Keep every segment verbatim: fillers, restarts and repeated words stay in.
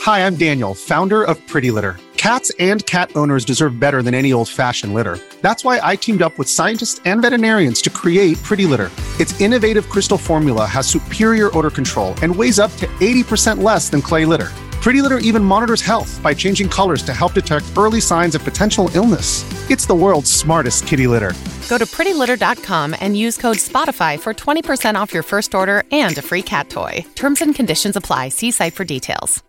Hi, I'm Daniel, founder of Pretty Litter. Cats and cat owners deserve better than any old-fashioned litter. That's why I teamed up with scientists and veterinarians to create Pretty Litter. Its innovative crystal formula has superior odor control and weighs up to eighty percent less than clay litter. Pretty Litter even monitors health by changing colors to help detect early signs of potential illness. It's the world's smartest kitty litter. Go to pretty litter dot com and use code SPOTIFY for twenty percent off your first order and a free cat toy. Terms and conditions apply. See site for details.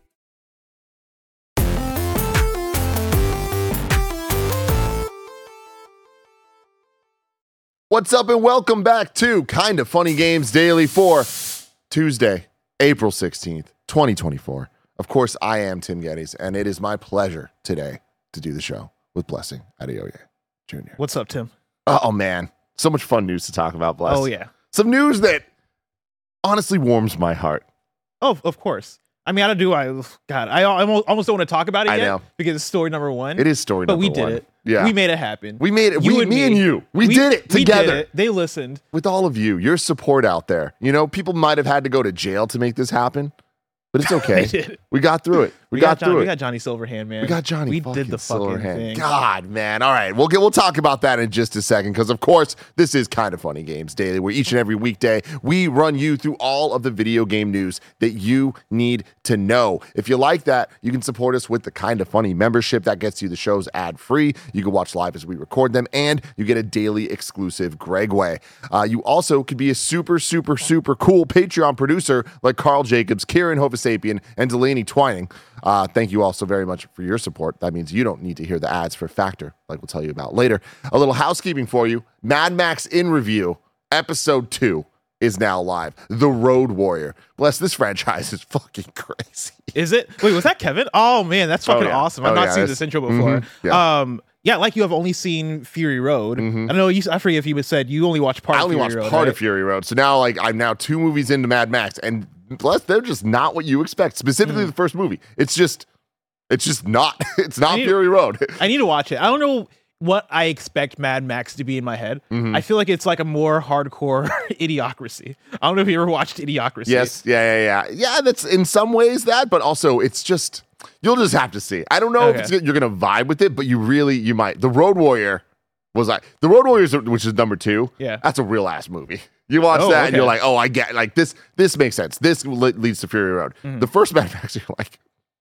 What's up and welcome back to Kinda Funny Games Daily for Tuesday, April sixteenth, twenty twenty-four. Of course, I am Tim Geddes, and it is my pleasure today to do the show with Blessing Adeoye Junior What's up, Tim? Oh, man. So much fun news to talk about, Bless. Oh, yeah. Some news that honestly warms my heart. Oh, of course. I mean, I don't do, I, God, I almost, almost don't want to talk about it I yet know. because it's story number one. It is story but number one. But we did it. Yeah. We made it happen. We made it. You We, and me, me. and you. We, we did it together. We did it. They listened. With all of you, your support out there. You know, people might have had to go to jail to make this happen, but it's okay. They did. We got through it. We, We got, got, Johnny, through we it. got Johnny Silverhand, man. We got Johnny. We fucking did the fucking Silverhand. thing. God, man. All right. We'll get. We'll talk about that in just a second because, of course, this is Kinda Funny Games Daily, where each and every weekday we run you through all of the video game news that you need to know. If you like that, you can support us with the Kinda Funny membership. That gets you the shows ad free. You can watch live as we record them, and you get a daily exclusive Gregway. Uh, you also could be a super, super, super cool Patreon producer like Carl Jacobs, Kieran Hovasapian, and Delaney Twining. Uh, thank you all so very much for your support. That means you don't need to hear the ads for Factor, like we'll tell you about later. A little housekeeping for you. Mad Max in Review, episode two is now live. The Road Warrior. Bless, this franchise is fucking crazy. Is it? Wait, was that Kevin? Oh, man, that's fucking Oh, yeah. awesome. I've Oh, not yeah, seen that's- this intro before. Mhm, yeah. Um, yeah, like you have only seen Fury Road. Mhm. I don't know, you, I forget if you said you only watched part I of only Fury watched Road, part right? of Fury Road. So now, like, I'm now two movies into Mad Max, and bless, they're just not what you expect. Specifically, Mm. the first movie. It's just, it's just not. It's not need- Fury Road. I need to watch it. I don't know what I expect Mad Max to be in my head. Mhm. I feel like it's like a more hardcore Idiocracy. I don't know if you ever watched Idiocracy. Yes, yeah, yeah, yeah. Yeah, that's in some ways that, but also it's just, you'll just have to see. I don't know Okay. if it's, you're going to vibe with it, but you really, you might. The Road Warrior was like, The Road Warriors, which is number two, Yeah. that's a real ass movie. You watch Oh, that and okay. you're like, oh, I get, like this, this makes sense. This le- leads to Fury Road. Mhm. The first Mad Max, you're like,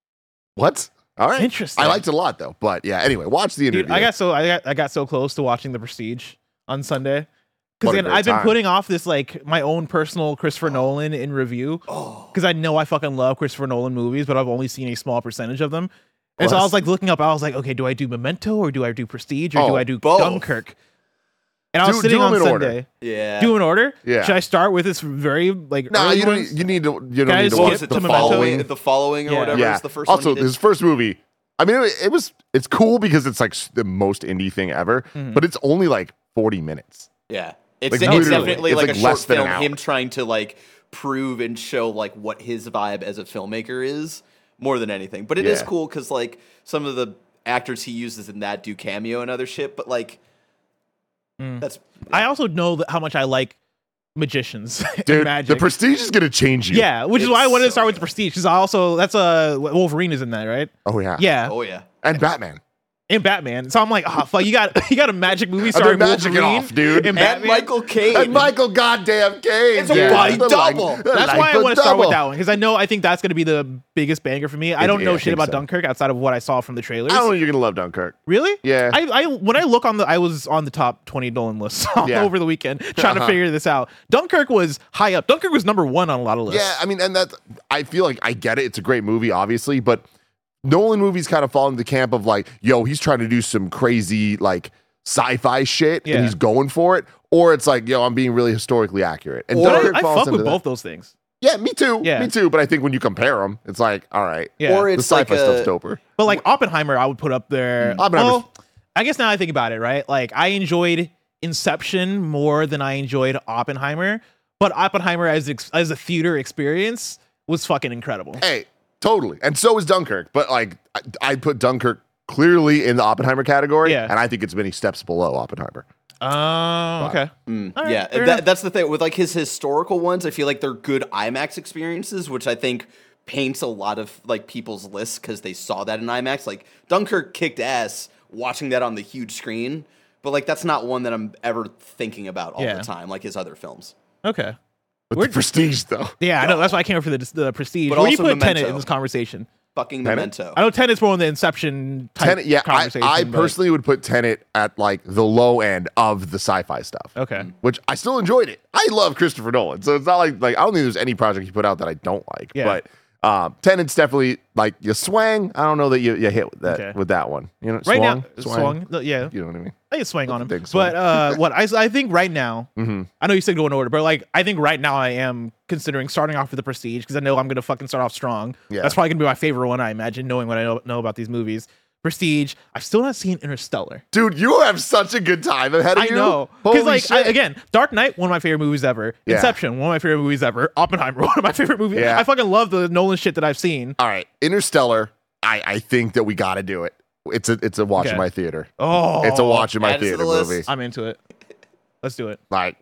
what? All right. Interesting. I liked it a lot though, but yeah, anyway, watch the interview. Dude, I got so I got I got so close to watching The Prestige on Sunday. What Because a great I've been time. putting off this like my own personal Christopher Nolan in review. Oh. Because I know I fucking love Christopher Nolan movies, but I've only seen a small percentage of them. And so I Plus- was like looking up, I was like, okay, do I do Memento or do I do Prestige or Oh, do I do both. Dunkirk? And I was Do- sitting do 'em on in order. Sunday. Yeah. Do in order? Yeah. Should I start with this very like No, early you don't. ones? You need to. You Can I don't need to skip watch What was it? the The, to Memento? following, following. the following or Yeah. whatever Yeah. is the first also, one. you his did? first movie. I mean, it, it was. It's cool because it's like s- the most indie thing ever, Mhm. but it's only like forty minutes. Yeah. It's, Like, it's literally, definitely it's like, like a short less than an film, hour. him trying to like prove and show like what his vibe as a filmmaker is more than anything. But it is Yeah. cool because like some of the actors he uses in that do cameo and other shit, but like Mm. that's I also know that how much I like magicians and Dude, magic. the Prestige is gonna change you. Yeah, which is It's why I wanted to so start with the Prestige because I also that's a Wolverine is in that, right? Oh yeah. Yeah, oh yeah. And Batman. and Batman. So I'm like, oh fuck, you got you got a magic movie I've starring been magicking Wolverine off, dude. and And Batman. Michael Caine. And Michael goddamn Caine. It's a dude. body The double. the That's like why I the want to start with double. that one because I know I think that's going to be the biggest banger for me. I It- don't know yeah, I shit think about so. Dunkirk outside of what I saw from the trailers. I don't know you're gonna love Dunkirk. Really? Yeah. I, I when I look on the I was on the top twenty Nolan list Yeah. over the weekend trying to Uh-huh. figure this out. Dunkirk was high up. Dunkirk was number one on a lot of lists. Yeah, I mean, and that I feel like I get it. It's a great movie, obviously, but Nolan movies kind of fall into the camp of like, yo, he's trying to do some crazy like sci-fi shit Yeah. and he's going for it, or it's like, yo, I'm being really historically accurate. And But Dunkirk I, I falls fuck into with that. both those things. Yeah, me too. Yeah. Me too. But I think when you compare them, it's like, all right, Yeah. Or the it's sci-fi like stuff's a, doper. But like Oppenheimer, I would put up there. Oppenheimer's- Well, I guess now I think about it, right? Like I enjoyed Inception more than I enjoyed Oppenheimer, but Oppenheimer as ex- as a theater experience was fucking incredible. Hey, totally. And so is Dunkirk. But like, I, I put Dunkirk clearly in the Oppenheimer category, Yeah. and I think it's many steps below Oppenheimer. Oh, okay. Mm, All right, yeah, fair that, enough. that's the thing with like his historical ones. I feel like they're good IMAX experiences, which I think paints a lot of like people's lists because they saw that in IMAX. Like Dunkirk kicked ass watching that on the huge screen, but like that's not one that I'm ever thinking about all Yeah. the time, like his other films. Okay. With We're- the Prestige, though. Yeah, I know. That's why I came up for the, the Prestige. But Where do you also put Tenet Memento. in this conversation? Fucking Tenet? Memento. I know Tenet's more on the Inception type Tenet, yeah, I, conversation. I but- personally would put Tenet at like the low end of the sci-fi stuff. Okay. Which I still enjoyed it. I love Christopher Nolan, so it's not like like I don't think there's any project he put out that I don't like. Yeah. But um, Tenet's definitely like you swang. I don't know that you, you hit with that Okay. with that one. You know, Right swung, now, swang. swung. no, Yeah. You know what I mean? I can swing on him. Big swing. But uh, what I, I think right now, Mm-hmm. I know you said go in order, but like I think right now I am considering starting off with the Prestige because I know I'm gonna fucking start off strong. Yeah. That's probably gonna be my favorite one, I imagine, knowing what I know, know about these movies. Prestige. I've still not seen Interstellar. Dude, you have such a good time ahead of I you. know Holy because like I, shit. again, Dark Knight, one of my favorite movies ever. Yeah. Inception, one of my favorite movies ever. Oppenheimer, one of my favorite movies. Yeah. I fucking love the Nolan shit that I've seen. All right, Interstellar. I I think that we got to do it. It's a it's a watch Okay. in my theater. Oh, It's a watch in my add it to the theater list. movie. I'm into it. Let's do it. Like,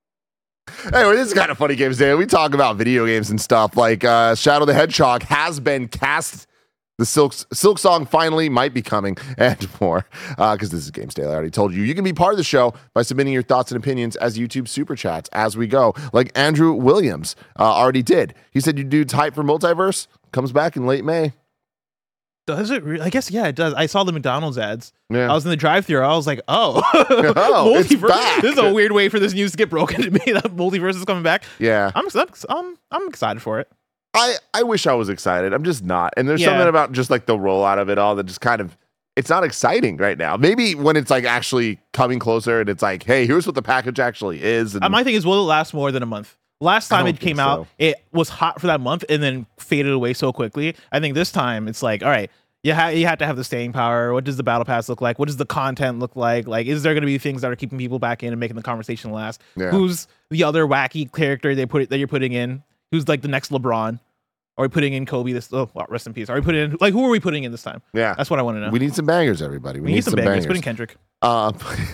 anyway, this is kind of funny games day. We talk about video games and stuff. Like, uh, Shadow the Hedgehog has been cast. The Silk Silk Song finally might be coming, and more. Because uh, this is Games Day. I already told you. You can be part of the show by submitting your thoughts and opinions as YouTube super chats as we go. Like Andrew Williams uh, already did. He said you do type for Multiverse. Comes back in late May. Does it? Re- I guess yeah, it does. I saw the McDonald's ads. Yeah. I was in the drive-thru. I was like, oh, Oh, it's multiverse. back. This is a weird way for this news to get broken to me. That multiverse is coming back. Yeah. I'm I'm I'm excited for it. I, I wish I was excited. I'm just not. And there's Yeah. something about just like the rollout of it all that just kind of, it's not exciting right now. Maybe when it's like actually coming closer and it's like, hey, here's what the package actually is. And Uh, my thing is, will it last more than a month? Last I time don't it came think out, so. it was hot for that month and then faded away so quickly. I think this time it's like, all right, you, ha- you have to have the staying power. What does the battle pass look like? What does the content look like? Like, is there going to be things that are keeping people back in and making the conversation last? Yeah. Who's the other wacky character they put that you're putting in? Who's like the next LeBron? Are we putting in Kobe this? Oh, well, rest in peace. Are we putting in like who are we putting in this time? yeah, That's what I want to know. we need some bangers, everybody. We, We need some bangers. Put in bangers. Kendrick. Uh,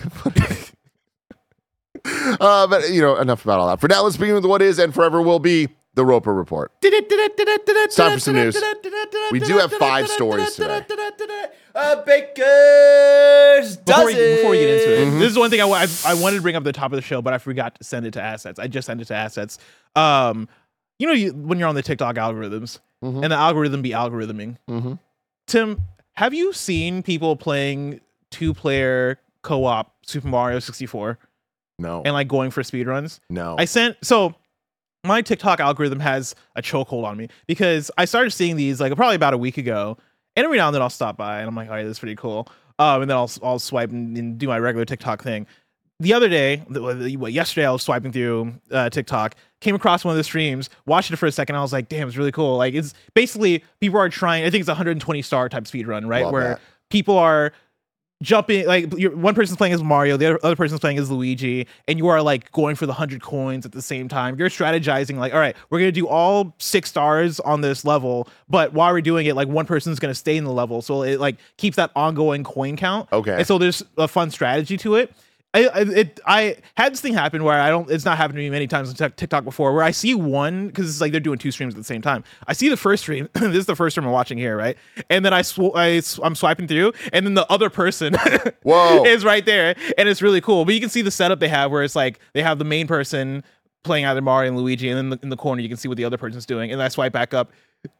uh, but, you know, enough about all that. For now, let's begin with what is and forever will be the Roper Report. It's time for some news. We do have five stories today. Uh, Baker's Before we, dozen. before we get into it, Mm-hmm. this is one thing I, wa- I, I wanted to bring up at the top of the show, but I forgot to send it to assets. I just sent it to assets. Um, you know, you, when you're on the TikTok algorithms Mhm. and the algorithm be algorithming. Mhm. Tim, have you seen people playing two-player co-op Super Mario sixty-four No, and like going for speedruns? no. I sent so my TikTok algorithm has a chokehold on me because I started seeing these like probably about a week ago, and every now and then I'll stop by and I'm like, all right, this is pretty cool. Um, and then I'll I'll swipe and, and do my regular TikTok thing. The other day, the, the, what, yesterday, I was swiping through uh, TikTok, came across one of the streams, watched it for a second. I was like, damn, it's really cool. Like, it's basically people are trying. I think it's a one hundred twenty star type speed run, right? Love Where that. people are jumping, like you're, one person's playing as Mario, the other, other person's playing as Luigi, and you are like going for the one hundred coins at the same time. You're strategizing like, all right, we're going to do all six stars on this level, but while we're doing it, like one person's going to stay in the level. So it like keeps that ongoing coin count. Okay. And so there's a fun strategy to it. I, I it I had this thing happen where I don't. It's not happened to me many times on Tik- TikTok before. Where I see one because it's like they're doing two streams at the same time. I see the first stream. This is the first stream I'm watching here, right? And then I, sw- I sw- I'm swiping through, and then the other person Whoa. is right there, and it's really cool. But you can see the setup they have, where it's like they have the main person playing either Mario and Luigi, and then the, in the corner you can see what the other person's doing. And then I swipe back up,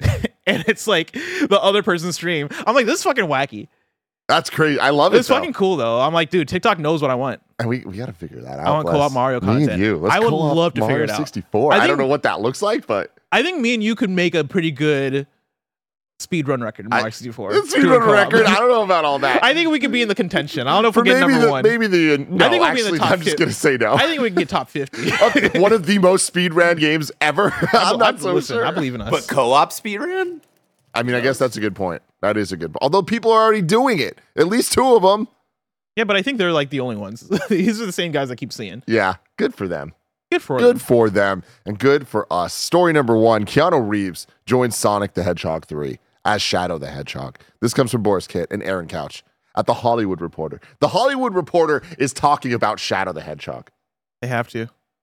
and it's like the other person's stream. I'm like, this is fucking wacky. That's crazy. I love it. It's though. fucking cool though. I'm like, dude, TikTok knows what I want. And we, we got to figure that out. I want Wes. co-op Mario Me content. and you. Let's I would co-op love to Mario figure it out. sixty-four. I I, think- don't know what that looks like, but I think me and you could make a pretty good speedrun record in I- Mario sixty-four. it's Doing even a co-op. record. I don't know about all that. I think we could be in the contention. I don't know if For we're getting maybe number the, one. maybe the no. I think we'll be in the actually, top I'm just fifty. gonna say no. I think we can get top fifty. One of the most speed ran games ever. I'm not I, so listen, sure. I believe in us. But co-op speedrun? I mean, I guess that's a good point. That is a good. Although people are already doing it, at least two of them. yeah, but I think they're like the only ones. These are the same guys I keep seeing. Yeah, good for them. Good for Good them. for them, and good for us. Story number one: Keanu Reeves joins Sonic the Hedgehog three as Shadow the Hedgehog. This comes from Boris Kitt and Aaron Couch at The Hollywood Reporter. The Hollywood Reporter is talking about Shadow the Hedgehog. They have to.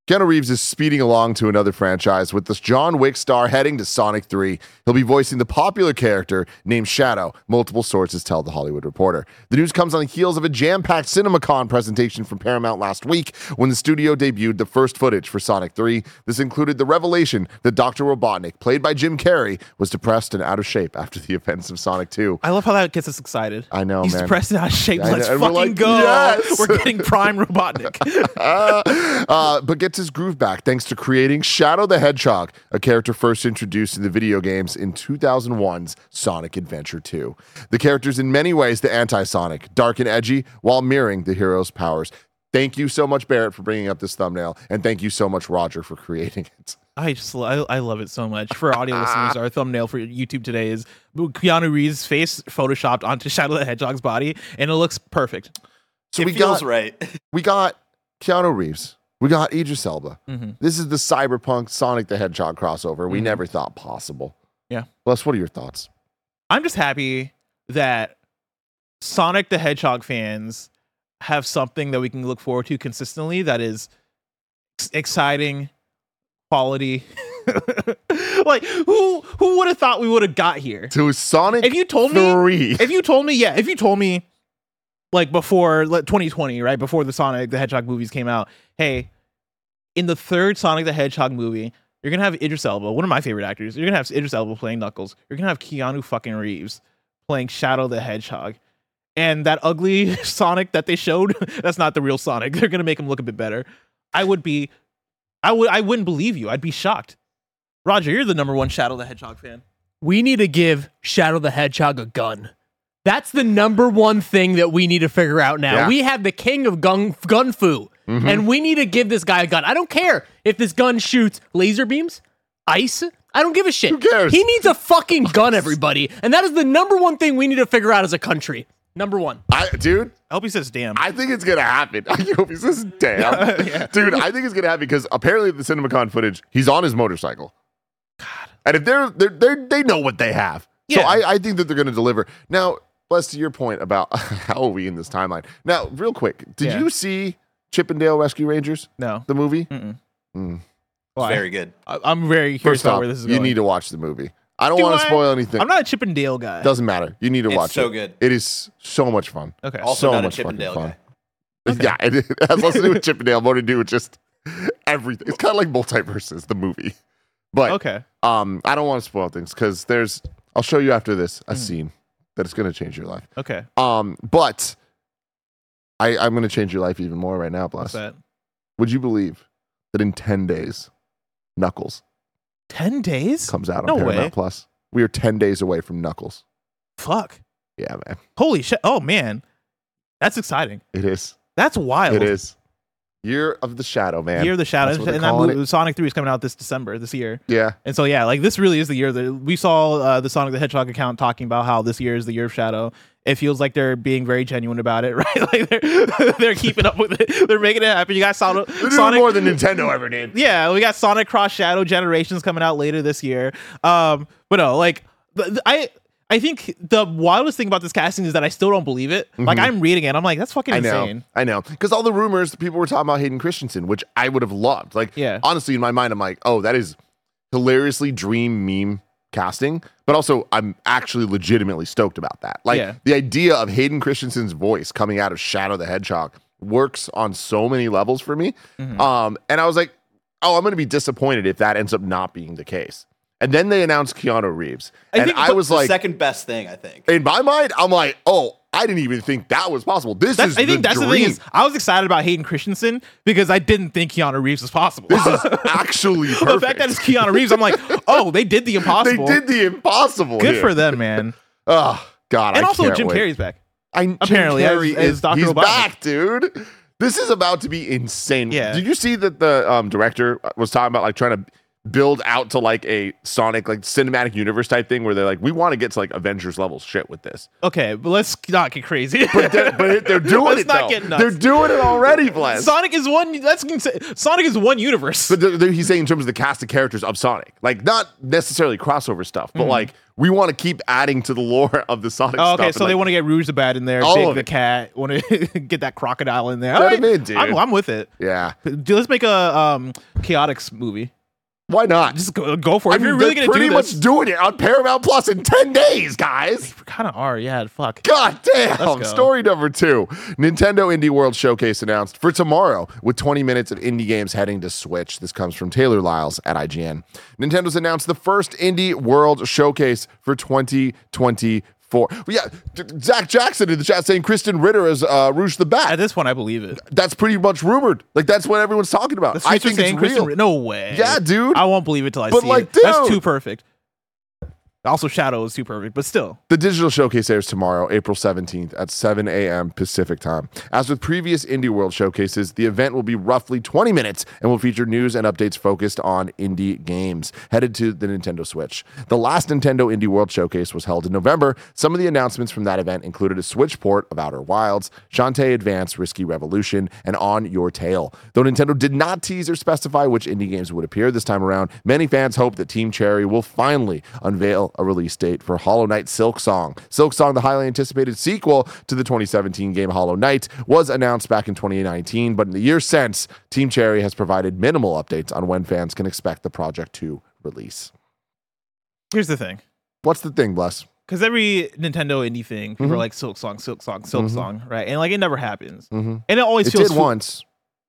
Keanu Reeves is speeding along to another franchise with this John Wick star heading to Sonic three. He'll be voicing the popular character named Shadow, multiple sources tell The Hollywood Reporter. The news comes on the heels of a jam-packed CinemaCon presentation from Paramount last week when the studio debuted the first footage for Sonic three. This included the revelation that Doctor Robotnik, played by Jim Carrey, was depressed and out of shape after the events of Sonic two. I love how that gets us excited. I know, He's man. depressed and out of shape. I Let's know, and we're fucking like, go. yes! We're getting prime Robotnik. uh, uh, but gets his groove back thanks to creating Shadow the Hedgehog, a character first introduced in the video games in two thousand one's Sonic Adventure two. The character's in many ways the anti-Sonic, dark and edgy, while mirroring the hero's powers. Thank you so much, Barrett, for bringing up this thumbnail, and thank you so much, Roger, for creating it. I just I, I love it so much. For audio listeners, our thumbnail for YouTube today is Keanu Reeves' face photoshopped onto Shadow the Hedgehog's body, and it looks perfect. So it we feels got, right. We got Keanu Reeves. We got Idris Elba. Mm-hmm. This is the cyberpunk Sonic the Hedgehog crossover we Mm-hmm. never thought possible. Yeah. Les, what are your thoughts? I'm just happy that Sonic the Hedgehog fans have something that we can look forward to consistently that is ex- exciting, quality. Like who who would have thought we would have got here? To Sonic If you told three. me if you told me yeah, if you told me like before like, twenty twenty, right? Before the Sonic the Hedgehog movies came out, hey, in the third Sonic the Hedgehog movie, you're gonna have Idris Elba, one of my favorite actors. You're gonna have Idris Elba playing Knuckles. You're gonna have Keanu fucking Reeves playing Shadow the Hedgehog. And that ugly Sonic that they showed, that's not the real Sonic. They're gonna make him look a bit better. I would be, I would, I wouldn't believe you. I'd be shocked. Roger, you're the number one Shadow the Hedgehog fan. We need to give Shadow the Hedgehog a gun. That's the number one thing that we need to figure out now. Yeah. We have the king of gun gun fu, Mm-hmm. and we need to give this guy a gun. I don't care if this gun shoots laser beams, ice. I don't give a shit. Who cares? He needs a fucking gun, everybody. And that is the number one thing we need to figure out as a country. Number one. I, dude, I hope he says damn. I think it's gonna happen. I hope he says damn. Yeah. Dude, I think it's gonna happen because apparently the CinemaCon footage, he's on his motorcycle. God. And if they're they're, they're they know what they have. So Yeah. I, I think that they're gonna deliver. Now, Les, to your point about how are we in this timeline. Now, real quick, did Yeah. you see Chippendale Rescue Rangers? No. The movie? Mm-mm. Mm. Why? Very good. I, I'm very curious First about off, where this is you going. need to watch the movie. I don't Do want to I? spoil anything. I'm not a Chippendale guy. Doesn't matter. You need to It's watch so it. good. It is so much fun. Okay. Also so not a much fucking Chippendale fun. guy. Yeah, it, it has less to do with Chippendale, more to do with just everything. It's kind of like Multiverses, the movie. But Okay. um, I don't want to spoil things because there's. I'll show you after this Hmm. a scene that is going to change your life. Okay. Um, but I, I'm going to change your life even more right now, What's Bless. that? Would you believe that in ten days, Knuckles Ten days? comes out on No Paramount way. Plus? We are ten days away from Knuckles. Fuck. Yeah, man, Holy shit. Oh man. That's exciting. it is. That's wild. It is. Year of the Shadow, man. Year of the Shadow. That's what they're And that calling movie, it. Sonic three is coming out this December, this year. Yeah. And so yeah, like this really is the year that we saw uh, the Sonic the Hedgehog account talking about how this year is the year of Shadow. It feels like they're being very genuine about it, right? Like they're they're keeping up with it. They're making it happen. You guys saw They're doing Sonic more than Nintendo ever did. Yeah, we got Sonic Cross Shadow Generations coming out later this year. Um, but no, like th- th- I I think the wildest thing about this casting is that I still don't believe it. Like I'm reading it, I'm like, that's fucking I know, insane. I know, because all the rumors, people were talking about Hayden Christensen, which I would have loved. Like, Yeah. honestly, in my mind, I'm like, oh, that is hilariously dream meme casting, but also I'm actually legitimately stoked about that. Like, Yeah. the idea of Hayden Christensen's voice coming out of Shadow the Hedgehog works on so many levels for me. Mhm. Um, and I was like, oh, I'm going to be disappointed if that ends up not being the case. And then they announced Keanu Reeves, I and think I the- was The like, second best thing, I think. in my mind, I'm like, oh, I didn't even think that was possible. This That's, is I think the that's dream. the thing is I was excited about Hayden Christensen because I didn't think Keanu Reeves was possible. This is actually perfect. The fact that it's Keanu Reeves, I'm like, oh, they did the They impossible. did the impossible. Good here. for them, man. Oh God, And I also can't Jim wait. Carrey's back. I, Jim apparently, as- Carrey as is Doctor he's Robotnik. back, dude. This is about to be insane. Yeah. Did you see that the um, director was talking about like trying to build out to like a Sonic like cinematic universe type thing where they're like, we want to get to like Avengers level shit with this. Okay, but let's not get crazy. But they're, but they're doing Let's it not though. get nuts. They're doing it already, Bless. Sonic is one. That's Sonic is one universe. But they're, they're- he's saying in terms of the cast of characters of Sonic, like not necessarily crossover stuff, but like we want to keep adding to the lore of the Sonic Oh, stuff. okay, and, so they like, want to get Rouge the Bat in there, All Big of the it. Cat, want to get that crocodile in there. Get All him right, in, dude. I'm, I'm with it. yeah. Dude, let's make a um Chaotix movie. Why not? Just go, go for it. I if mean, you're really they're gonna pretty do much this, doing it on Paramount Plus in ten days, guys. kind of are. Yeah, fuck. God damn. Let's go. Story number two. Nintendo Indie World Showcase announced for tomorrow with twenty minutes of indie games heading to Switch. This comes from Taylor Lyles at I G N. Nintendo's announced the first Indie World Showcase for twenty twenty-four. Well, yeah, Zach Jackson in the chat saying Kristen Ritter as uh, Rouge the At Bat. this point, I believe it. That's pretty much rumored. Like, that's what everyone's talking about. The I streets are think saying it's Kristen real. Ri- No way. Yeah, dude. I won't believe it till I But, see like, it. That's dude. too perfect. Also, Shadow is too perfect, but still. The digital showcase airs tomorrow, April seventeenth at seven a.m. Pacific time. As with previous Indie World showcases, the event will be roughly twenty minutes and will feature news and updates focused on indie games headed to the Nintendo Switch. The last Nintendo Indie World showcase was held in November. Some of the announcements from that event included a Switch port of Outer Wilds, Shantae Advance, Risky Revolution, and On Your Tail. Though Nintendo did not tease or specify which indie games would appear this time around, many fans hope that Team Cherry will finally unveil a release date for Hollow Knight Silksong. Silksong, the highly anticipated sequel to the twenty seventeen game Hollow Knight, was announced back in twenty nineteen, but in the years since, Team Cherry has provided minimal updates on when fans can expect the project to release. Here's the thing. What's the thing, Bless? Because every Nintendo indie thing, people Mhm. are like Silk Song, Silk Song, Silk Song, right? And like it never happens. Mm-hmm. And it always It feels did fu- once.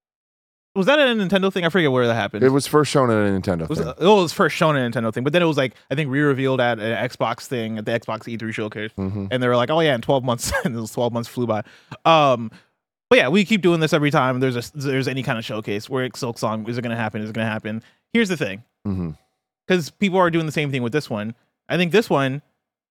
Was that a Nintendo thing? I forget where that happened. It was first shown at a Nintendo It was, thing. it was first shown in a Nintendo thing, but then it was like I think re-revealed at an Xbox thing at the Xbox E three showcase, Mhm. and they were like, "Oh yeah, in twelve months," and those twelve months flew by. Um, but yeah, we keep doing this every time there's a there's any kind of showcase where Silk Song is it going to happen? Is it going to happen? Here's the thing, Mhm. because people are doing the same thing with this one. I think this one,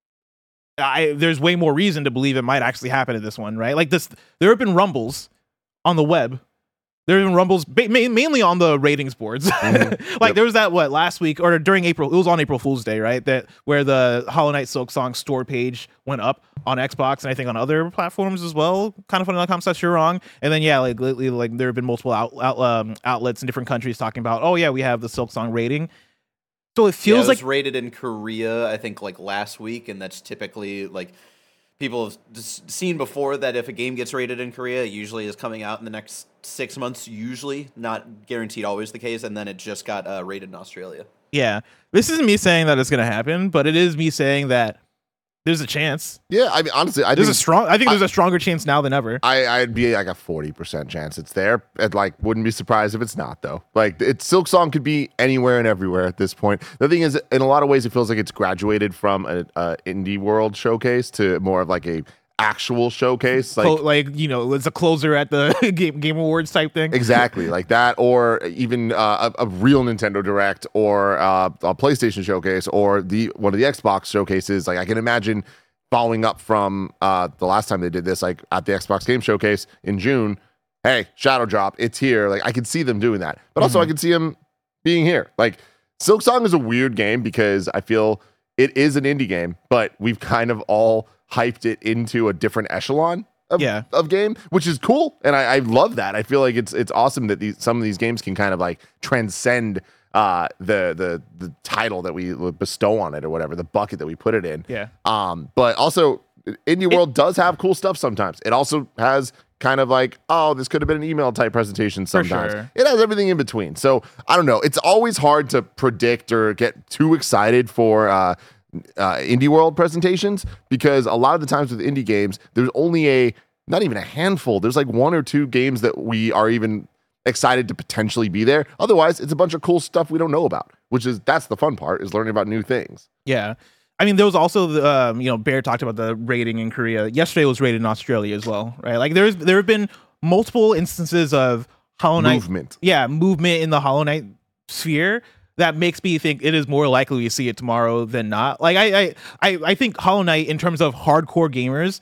I there's way more reason to believe it might actually happen at this one, right? Like this, there have been rumbles on the web. There have been rumbles ba- ma- mainly on the ratings boards. Mm-hmm. like Yep. there was that what last week or during April, it was on April Fool's Day, right? That where the Hollow Knight Silk Song store page went up on Xbox and I think on other platforms as well. Kind of funny dot com slash you're wrong. And then yeah, like lately, like there have been multiple out, out um, outlets in different countries talking about, oh yeah, we have the Silk Song rating. So it Yeah, feels it like was rated in Korea, I think, like last week, and that's typically like people have s- seen before that if a game gets rated in Korea, it usually is coming out in the next six months. Usually, not guaranteed, always the case, and then it just got uh, rated in Australia. yeah, this isn't me saying that it's gonna happen, but it is me saying that there's a chance. Yeah, I mean, honestly, I There's think a strong. I think I- there's a stronger chance now than ever. I, I'd be like a forty percent chance it's there. And like, wouldn't be surprised if it's not, though. Like, it's Silk Song could be anywhere and everywhere at this point. The thing is, in a lot of ways, it feels like it's graduated from an indie world showcase to more of like a actual showcase. Like, Clo- like you know, it's a closer at the game game awards type thing. exactly like that, or even uh, a, a real Nintendo Direct, or uh, a PlayStation showcase, or the one of the Xbox showcases. Like, I can imagine following up from uh, the last time they did this, like at the Xbox Game Showcase in June. Hey, Shadow Drop, it's here. Like, I could see them doing that, but also I could see them being here. Like, Silk Song is a weird game because I feel it is an indie game, but we've kind of all hyped it into a different echelon of, Yeah. of game, which is cool, and I, I love that. I feel like it's it's awesome that these some of these games can kind of like transcend uh the the the title that we bestow on it or whatever, the bucket that we put it in. Yeah. Um, but also Indie World does have cool stuff sometimes. It also has kind of like, oh, this could have been an email type presentation sometimes. sure. It has everything in between. So I don't know. It's always hard to predict or get too excited for uh uh, indie world presentations, because a lot of the times with indie games, there's only a, not even a handful. There's like one or two games that we are even excited to potentially be there. Otherwise, it's a bunch of cool stuff we don't know about, which is, that's the fun part, is learning about new things. Yeah. I mean, there was also the, um, you know, Bear talked about the rating in Korea. Yesterday was rated in Australia as well, right? Like there's there have been multiple instances of Hollow Knight Movement. Yeah, movement in the Hollow Knight sphere that makes me think it is more likely we see it tomorrow than not. Like I I I, I think Hollow Knight, in terms of hardcore gamers,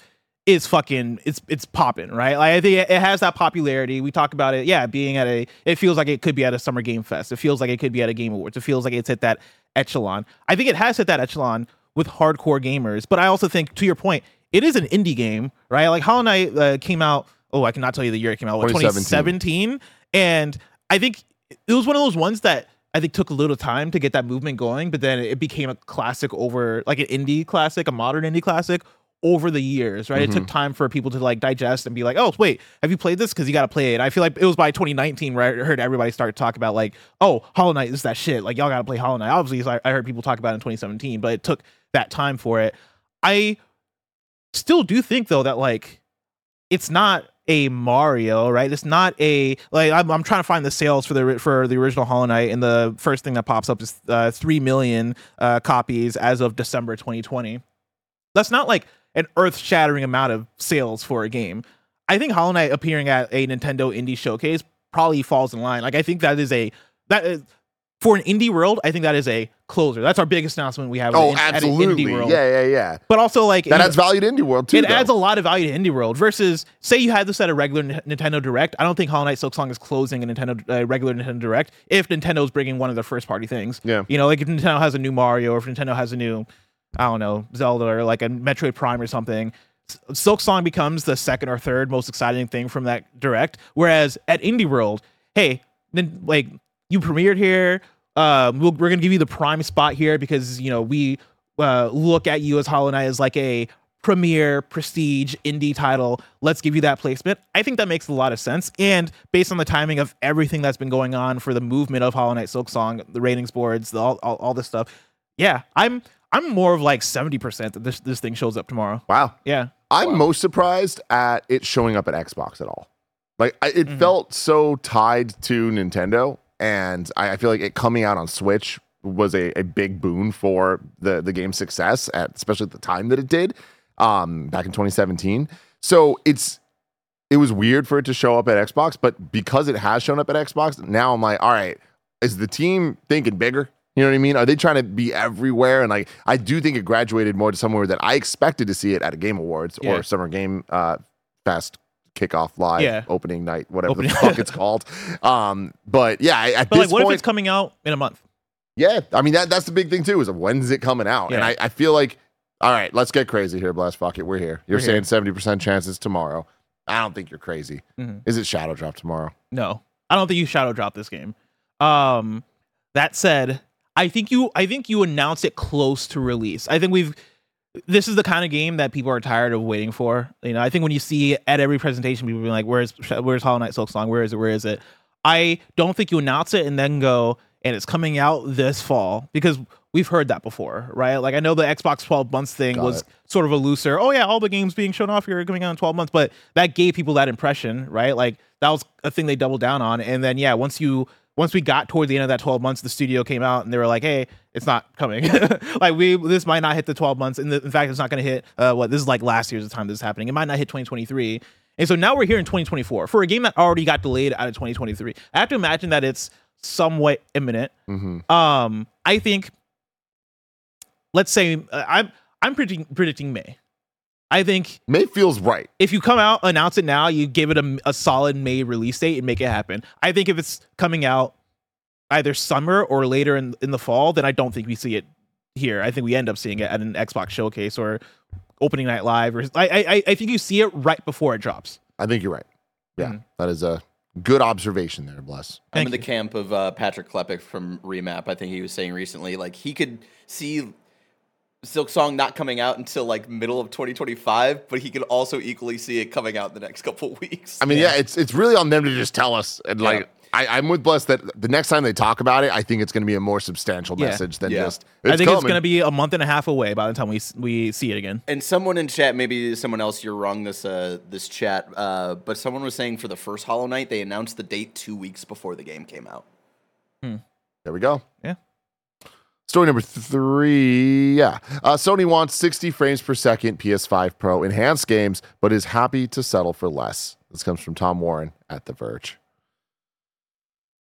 is fucking it's it's popping, right? Like I think it has that popularity. We talk about it, yeah, being at a it feels like it could be at a Summer Game Fest. It feels like it could be at a Game Awards. It feels like it's hit that echelon. I think it has hit that echelon with hardcore gamers, but I also think, to your point, it is an indie game, right? Like Hollow Knight uh, came out, oh, I cannot tell you the year it came out, what, twenty seventeen? And I think it was one of those ones that I think took a little time to get that movement going, but then it became a classic over, like an indie classic, a modern indie classic over the years, right? Mm-hmm. It took time for people to like digest and be like, oh, wait, have you played this? Because you got to play it. I feel like it was by twenty nineteen where I heard everybody start to talk about like, oh, Hollow Knight is that shit. Like, y'all got to play Hollow Knight. Obviously, I heard people talk about it in twenty seventeen, but it took that time for it. I still do think, though, that like, it's not a Mario, right? It's not a like I'm, I'm trying to find the sales for the for the original Hollow Knight, and the first thing that pops up is uh, three million uh, copies as of December twenty twenty. That's not like an earth-shattering amount of sales for a game. I think Hollow Knight appearing at a Nintendo Indie Showcase probably falls in line. Like I think that is a that is, for an indie world, I think that is a closer. That's our biggest announcement we have. Oh, at, absolutely. At an indie world. Yeah, yeah, yeah. But also, like that adds value to indie world too. It though. adds a lot of value to indie world. Versus, say you had this at a regular N- Nintendo Direct. I don't think Hollow Knight Silksong is closing a Nintendo uh, regular Nintendo Direct if Nintendo's bringing one of their first party things. Yeah. You know, like if Nintendo has a new Mario, or if Nintendo has a new, I don't know, Zelda, or like a Metroid Prime or something. Silksong becomes the second or third most exciting thing from that Direct. Whereas at Indie World, hey, then like you premiered here. Uh, we'll, we're gonna give you the prime spot here because you know we uh, look at you as Hollow Knight as like a premier prestige indie title. Let's give you that placement. I think that makes a lot of sense. And based on the timing of everything that's been going on for the movement of Hollow Knight Silksong, the ratings boards, the, all, all all this stuff, yeah, I'm I'm more of like seventy percent that this this thing shows up tomorrow. Wow. Yeah. I'm wow. most surprised at it showing up at Xbox at all. Like I, it mm-hmm. felt so tied to Nintendo, and I, I feel like it coming out on Switch was a, a big boon for the the game's success, at especially at the time that it did, um, back in twenty seventeen. So it's it was weird for it to show up at Xbox, but because it has shown up at Xbox, now I'm like, all right, is the team thinking bigger? You know what I mean? Are they trying to be everywhere? And like, I do think it graduated more to somewhere that I expected to see it at a Game Awards yeah. or Summer Game uh, Fest kickoff live yeah. opening night, whatever opening. the fuck it's called. Um, but yeah, at but this like, what point, if it's coming out in a month? Yeah, I mean that that's the big thing too. Is when's it coming out? Yeah. And I, I feel like, all right, let's get crazy here, Blast. Fuck it, we're here. You're we're saying seventy percent chances tomorrow. I don't think you're crazy. Mm-hmm. Is it Shadow Drop tomorrow? No, I don't think you Shadow Drop this game. Um, that said. I think you I think you announced it close to release. I think we've this is the kind of game that people are tired of waiting for. You know, I think when you see at every presentation, people being like, "Where's Where's Hollow Knight Silksong? Where is it? Where is it?" I don't think you announce it and then go and it's coming out this fall, because we've heard that before, right? Like I know the Xbox twelve months thing Got was it. sort of a looser. Oh yeah, all the games being shown off here are coming out in twelve months, but that gave people that impression, right? Like that was a thing they doubled down on, and then yeah, once you. Once we got toward the end of that twelve months, the studio came out and they were like, "Hey, it's not coming. Like we, this might not hit the twelve months. And the, in fact, it's not going to hit. Uh, what this is like last year's the time this is happening. It might not hit twenty twenty-three. And so now we're here in twenty twenty-four for a game that already got delayed out of twenty twenty-three. I have to imagine that it's somewhat imminent. Mm-hmm. Um, I think. Let's say uh, I'm I'm predicting predicting May. I think May feels right. If you come out, announce it now, you give it a, a solid May release date and make it happen. I think if it's coming out either summer or later in, in the fall, then I don't think we see it here. I think we end up seeing it at an Xbox showcase or opening night live. Or I I, I think you see it right before it drops. I think you're right. Yeah, mm-hmm. that is a good observation there, Bless. I'm Thank in the you. camp of uh, Patrick Klepek from Remap. I think he was saying recently, like he could see Silksong not coming out until like middle of twenty twenty-five, but he could also equally see it coming out in the next couple of weeks. I mean, yeah, yeah it's it's really on them to just tell us. And like, yeah. I, I'm with Bless that the next time they talk about it, I think it's going to be a more substantial yeah. message than yeah. just. It's I think coming. it's going to be a month and a half away by the time we we see it again. And someone in chat, maybe someone else, you're wrong this uh, this chat, uh, but someone was saying for the first Hollow Knight, they announced the date two weeks before the game came out. Hmm. There we go. Yeah. Story number three, yeah. Uh, Sony wants sixty frames per second P S five Pro enhanced games, but is happy to settle for less. This comes from Tom Warren at The Verge.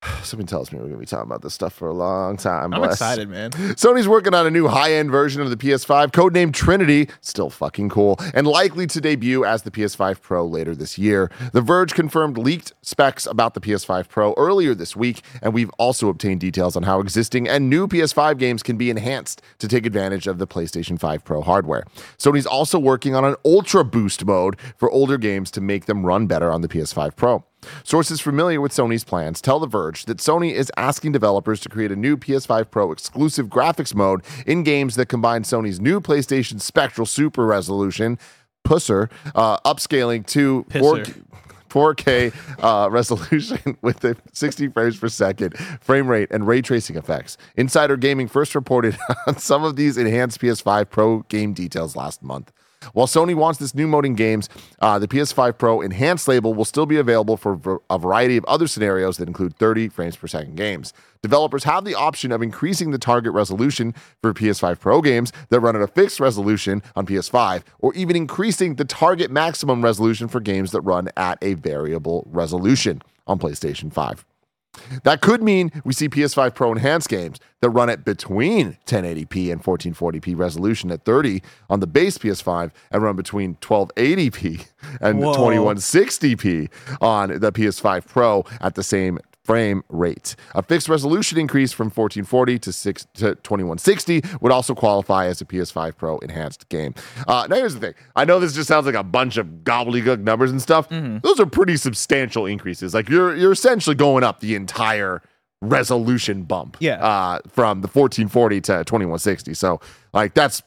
Something tells me we're going to be talking about this stuff for a long time. I'm Bless. excited, man. Sony's working on a new high-end version of the P S five, codenamed Trinity, still fucking cool, and likely to debut as the P S five Pro later this year. The Verge confirmed leaked specs about the P S five Pro earlier this week, and we've also obtained details on how existing and new P S five games can be enhanced to take advantage of the PlayStation five Pro hardware. Sony's also working on an Ultra Boost mode for older games to make them run better on the P S five Pro. Sources familiar with Sony's plans tell The Verge that Sony is asking developers to create a new P S five Pro exclusive graphics mode in games that combine Sony's new PlayStation Spectral Super Resolution, Pusser, uh, upscaling to four K uh, resolution with the sixty frames per second frame rate and ray tracing effects. Insider Gaming first reported on some of these enhanced P S five Pro game details last month. While Sony wants this new mode in games, uh, the P S five Pro Enhanced label will still be available for a variety of other scenarios that include thirty frames per second games. Developers have the option of increasing the target resolution for P S five Pro games that run at a fixed resolution on P S five, or even increasing the target maximum resolution for games that run at a variable resolution on PlayStation five. That could mean we see P S five Pro Enhanced games that run at between ten eighty p and fourteen forty p resolution at thirty on the base P S five and run between twelve eighty p and Whoa. twenty-one sixty p on the P S five Pro at the same frame rate. A fixed resolution increase from fourteen forty to, six, to twenty-one sixty would also qualify as a P S five Pro Enhanced game. Uh, now, here's the thing. I know this just sounds like a bunch of gobbledygook numbers and stuff. Mm-hmm. Those are pretty substantial increases. Like, you're you're essentially going up the entire resolution bump yeah. uh, from the fourteen forty to twenty-one sixty. So, like, that's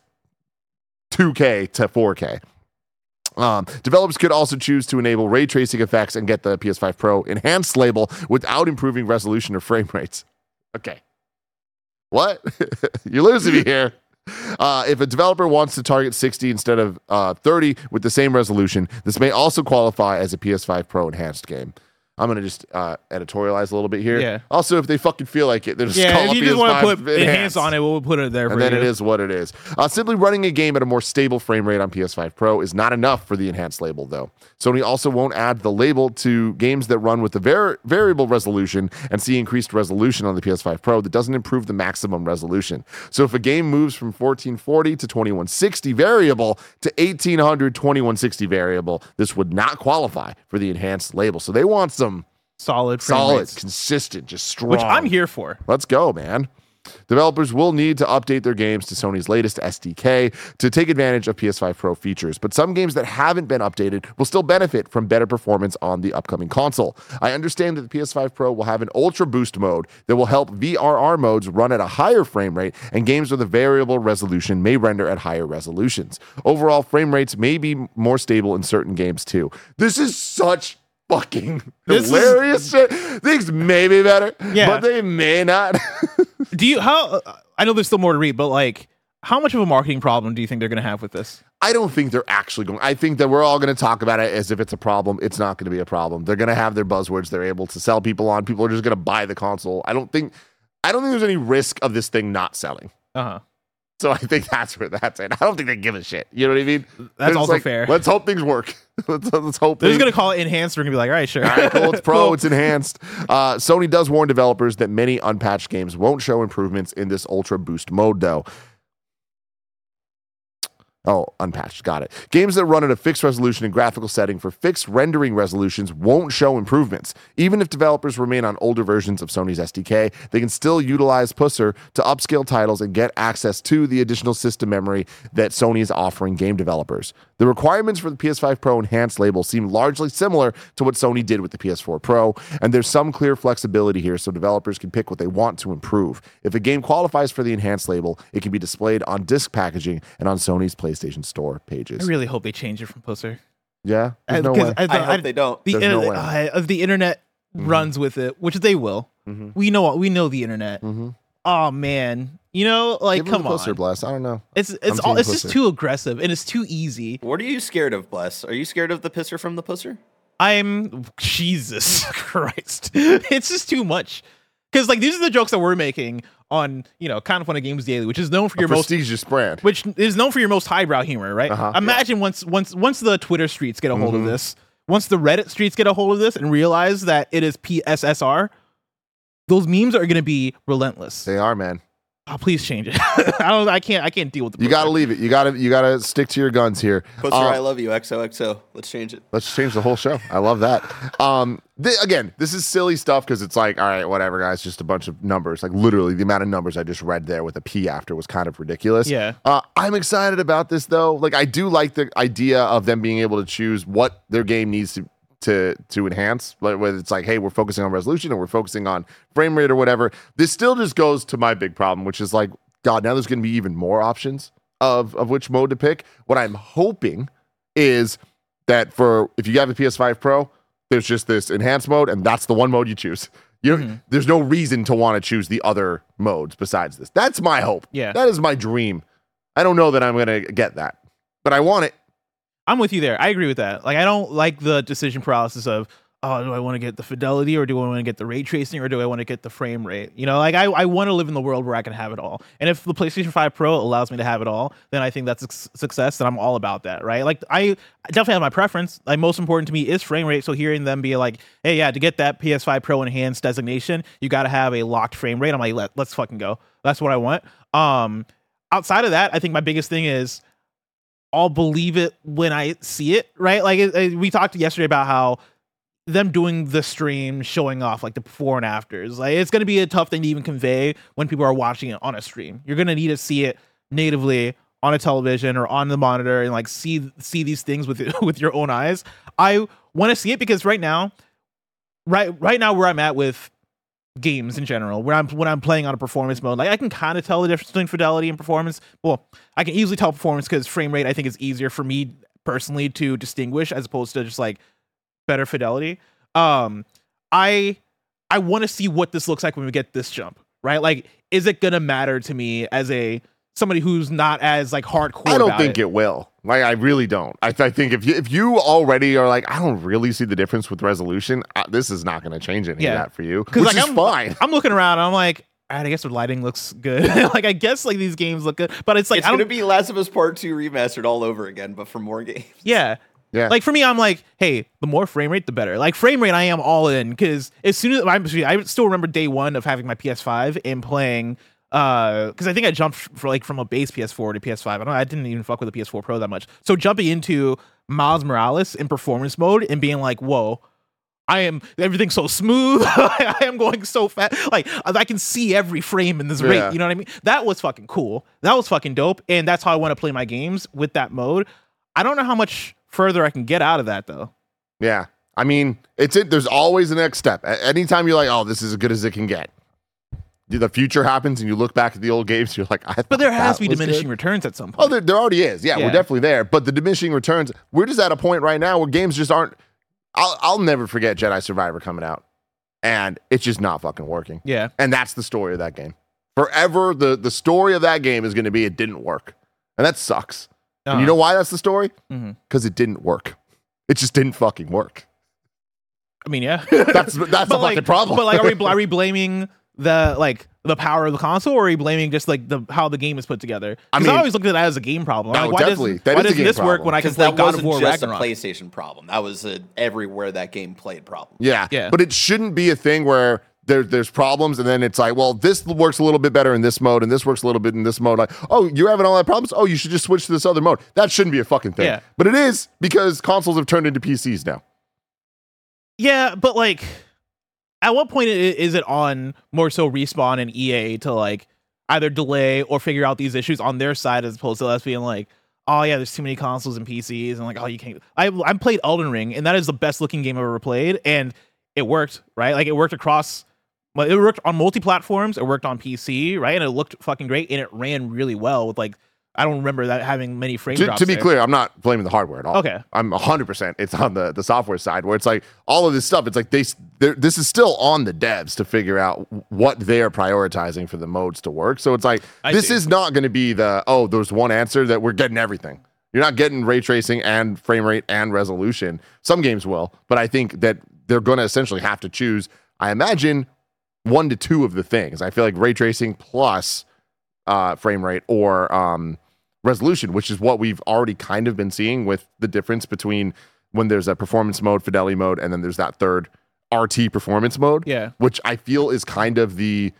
two K to four K. Um, developers could also choose to enable ray tracing effects and get the P S five Pro Enhanced label without improving resolution or frame rates. Okay. What? You're losing me here. Uh, if a developer wants to target sixty instead of uh, thirty with the same resolution, this may also qualify as a P S five Pro Enhanced game. I'm going to just uh, editorialize a little bit here. Yeah. Also, if they fucking feel like it, they're just yeah, call if it you just want to put enhanced. enhanced on it, we'll put it there for and then you. it is what it is. Uh, simply running a game at a more stable frame rate on P S five Pro is not enough for the Enhanced label, though. Sony also won't add the label to games that run with the var- variable resolution and see increased resolution on the P S five Pro that doesn't improve the maximum resolution. So if a game moves from fourteen forty to twenty-one sixty variable to eighteen hundred twenty-one sixty variable, this would not qualify for the Enhanced label. So they want some solid, frame solid, rates, consistent, just strong. which I'm here for. Let's go, man. Developers will need to update their games to Sony's latest S D K to take advantage of P S five Pro features, but some games that haven't been updated will still benefit from better performance on the upcoming console. I understand that the P S five Pro will have an Ultra Boost mode that will help V R R modes run at a higher frame rate, and games with a variable resolution may render at higher resolutions. Overall, frame rates may be more stable in certain games too. This is such fucking This hilarious shit. Things may be better, Yeah. but they may not. Do you how? Uh, I know there's still more to read, but like, how much of a marketing problem do you think they're going to have with this? I don't think they're actually going. I think that we're all going to talk about it as if it's a problem. It's not going to be a problem. They're going to have their buzzwords they're able to sell people on. People are just going to buy the console. I don't think. I don't think there's any risk of this thing not selling. Uh huh. So I think that's where that's at. I don't think they give a shit. You know what I mean? That's They're just also like, fair. Let's hope things work. let's, let's hope. They're things- just going to call it enhanced. We're going to be like, all right, sure. All right, cool. It's pro. Cool. It's enhanced. Uh, Sony does warn developers that many unpatched games won't show improvements in this Ultra Boost mode, though. Oh, unpatched. Got it. Games that run at a fixed resolution and graphical setting for fixed rendering resolutions won't show improvements. Even if developers remain on older versions of Sony's S D K, they can still utilize Pusser to upscale titles and get access to the additional system memory that Sony is offering game developers. The requirements for the P S five Pro Enhanced label seem largely similar to what Sony did with the P S four Pro, and there's some clear flexibility here so developers can pick what they want to improve. If a game qualifies for the Enhanced label, it can be displayed on disc packaging and on Sony's PlayStation Store pages. I really hope they change it from Pusser. Yeah, there's Uh, no 'cause way. I, I hope they don't. The, There's no inter- way. uh, the internet runs with it, which they will. Mm-hmm. We know we know the internet. Mm-hmm. Oh man, you know, like Give him come a Pusser on. blast. I don't know. It's I'm it's all team it's just Pusser. too aggressive and it's too easy. What are you scared of, Bless? Are you scared of the pisser from the pusser? I'm Jesus Christ. It's just too much. Because like these are the jokes that we're making on, you know, Kind of Funny Games Daily, which is known for A your most prestigious brand. which is known for your most highbrow humor, right? Uh-huh. Imagine once once once the Twitter streets get a hold Mhm. of this, once the Reddit streets get a hold of this and realize that it is P S S R, those memes are gonna be relentless. They are, man. Oh, please change it. I don't. I can't. I can't deal with the. You got to leave it. You got to. You got to stick to your guns here. Poster, Uh, I love you. X O X O. Let's change it. Let's change the whole show. I love that. Um, th- again, this is silly stuff because it's like, all right, whatever, guys. Just a bunch of numbers. Like literally, the amount of numbers I just read there with a P after was kind of ridiculous. Yeah. Uh, I'm excited about this though. Like I do like the idea of them being able to choose what their game needs to. to to enhance, whether it's like, hey, we're focusing on resolution or we're focusing on frame rate or whatever. This still just goes to my big problem, which is like, God, now there's going to be even more options of of which mode to pick. What I'm hoping is that for if you have a P S five Pro, there's just this enhanced mode, and that's the one mode you choose. You mm-hmm. There's no reason to want to choose the other modes besides this. That's my hope. Yeah, that is my dream. I don't know that I'm going to get that, but I want it. I'm with you there. I agree with that. Like, I don't like the decision paralysis of, oh, do I want to get the fidelity or do I want to get the ray tracing or do I want to get the frame rate? You know, like I, I want to live in the world where I can have it all. And if the PlayStation five Pro allows me to have it all, then I think that's a success and I'm all about that, right? Like I definitely have my preference. Like most important to me is frame rate. So hearing them be like, hey, yeah, to get that P S five Pro enhanced designation, you got to have a locked frame rate. I'm like, Let, let's fucking go. That's what I want. Um, outside of that, I think my biggest thing is I'll believe it when I see it, right? Like it, it, we talked yesterday about how them doing the stream, showing off like the before and afters, like it's going to be a tough thing to even convey when people are watching it on a stream. You're going to need to see it natively on a television or on the monitor and like see see these things with with your own eyes. I want to see it because right now, right right now where I'm at with games in general, where I'm when I'm playing on a performance mode, like I can kind of tell the difference between fidelity and performance. Well, I can easily tell performance because frame rate I think is easier for me personally to distinguish as opposed to just like better fidelity. Um, I I want to see what this looks like when we get this jump, right? Like, is it gonna matter to me as a somebody who's not as like hardcore? I don't about think it. it will. Like, I really don't. I, th- I think if you if you already are like, I don't really see the difference with resolution, uh, this is not going to change any Yeah. of that for you, which like, is I'm, fine. I'm looking around and I'm like, all right, I guess the lighting looks good. Like, I guess like these games look good, but it's like It's I going to don't. be Last of Us Part Two remastered all over again, but for more games. Yeah. Yeah. Like for me, I'm like, hey, the more frame rate, the better. Like frame rate, I am all in because as soon as I'm, I still remember day one of having my P S five and playing. Uh, because I think I jumped for like from a base P S four to P S five. I don't. I didn't even fuck with the P S four Pro that much. So jumping into Miles Morales in performance mode and being like, whoa, I am everything's so smooth. I am going so fast. Like I can see every frame in this rate. Yeah. You know what I mean? That was fucking cool. That was fucking dope. And that's how I want to play my games with that mode. I don't know how much further I can get out of that though. Yeah. I mean, it's it. There's always the next step. A- Anytime you're like, oh, this is as good as it can get. The future happens and you look back at the old games, you're like, I thought But there has that to be was diminishing good. returns at some point. Oh, there, there already is. Yeah, Yeah. we're definitely there. But the diminishing returns, we're just at a point right now where games just aren't. I'll, I'll never forget Jedi Survivor coming out, and it's just not fucking working. Yeah. And that's the story of that game. Forever, the, the story of that game is going to be it didn't work. And that sucks. Uh-huh. And you know why that's the story? Mhm. Because it didn't work. It just didn't fucking work. I mean, yeah. That's that's the like, fucking problem. But like, are we are we blaming the like the power of the console, or are we blaming just like the how the game is put together? I Because I, mean- always looked at that as a game problem. No, Like, why definitely. Doesn't, That why is a doesn't game this work problem. when I can Because play that God of wasn't War just Ragnarok? a PlayStation problem. That was a everywhere that game played problem. Yeah. Yeah. But it shouldn't be a thing where there, there's problems and then it's like, well, this works a little bit better in this mode and this works a little bit in this mode. Like, oh, you're having all that problems? Oh, you should just switch to this other mode. That shouldn't be a fucking thing. Yeah. But it is because consoles have turned into P Cs now. Yeah, but like, at what point i- is it on more so Respawn and E A to like either delay or figure out these issues on their side as opposed to us being like, oh yeah, there's too many consoles and P Cs and like, oh you can't. I I played Elden Ring and that is the best looking game I've ever played and it worked, right? Like it worked across. Well, it worked on multi platforms. It worked on P C, right? And it looked fucking great and it ran really well with like. I don't remember that having many frame To, drops. to be there. clear, I'm not blaming the hardware at all. Okay. I'm one hundred percent. It's on the, the software side where it's like all of this stuff. It's like they they're- this is still on the devs to figure out what they're prioritizing for the modes to work. So it's like I this see. is not going to be the, oh, there's one answer that we're getting everything. You're not getting ray tracing and frame rate and resolution. Some games will, but I think that they're going to essentially have to choose, I imagine, one to two of the things. I feel like ray tracing plus uh, frame rate or um, resolution, which is what we've already kind of been seeing with the difference between when there's a performance mode, fidelity mode, and then there's that third R T performance mode. Yeah. Which I feel is kind of the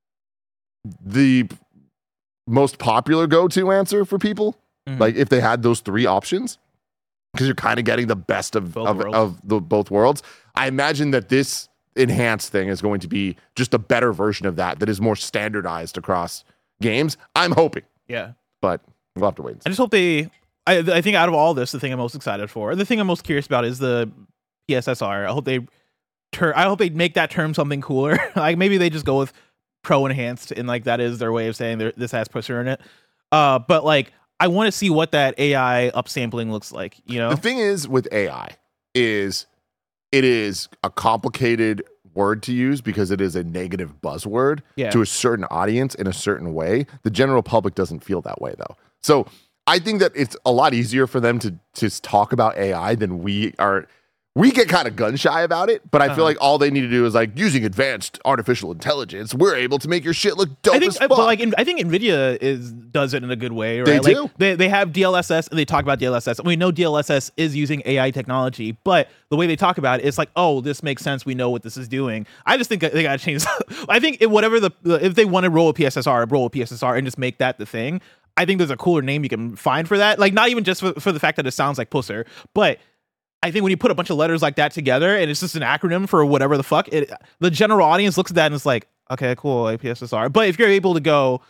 the most popular go-to answer for people. Mm-hmm. Like if they had those three options, because you're kind of getting the best of both of, worlds. of the both worlds. I imagine that this enhanced thing is going to be just a better version of that that is more standardized across games. I'm hoping. Yeah. But we'll have to wait and see. I just hope they I I think out of all this, the thing I'm most excited for, the thing I'm most curious about is the P S S R. I hope they ter- I hope they make that term something cooler. Like maybe they just go with pro enhanced and like that is their way of saying this has pusher in it. Uh, but like I want to see what that A I upsampling looks like. You know, the thing is with A I is it is a complicated word to use because it is a negative buzzword yeah. to a certain audience in a certain way. The general public doesn't feel that way though. So I think that it's a lot easier for them to just talk about A I than we are. We get kind of gun shy about it, but I uh-huh. feel like all they need to do is like using advanced artificial intelligence. We're able to make your shit look dope I think, as fuck. But like, I think NVIDIA is does it in a good way. Right? They like, do. They they have D L S S and they talk about D L S S. And we know D L S S is using A I technology, but the way they talk about it, it's like, oh, this makes sense. We know what this is doing. I just think they got to change. I think if whatever the if they want to roll a P S S R, roll a P S S R and just make that the thing. I think there's a cooler name you can find for that. Like not even just for, for the fact that it sounds like pusser, but I think when you put a bunch of letters like that together and it's just an acronym for whatever the fuck, it, the general audience looks at that and it's like, okay, cool, A P S S R. But if you're able to go,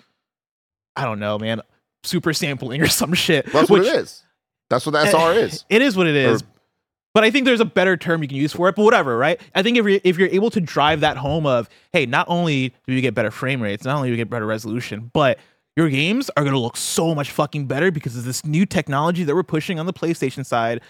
I don't know, man, super sampling or some shit. That's which, what it is. That's what the S R is. It is what it is. Or, but I think there's a better term you can use for it, but whatever, right? I think if you're, if you're able to drive that home of, hey, not only do you get better frame rates, not only do you get better resolution, but your games are going to look so much fucking better because of this new technology that we're pushing on the PlayStation side.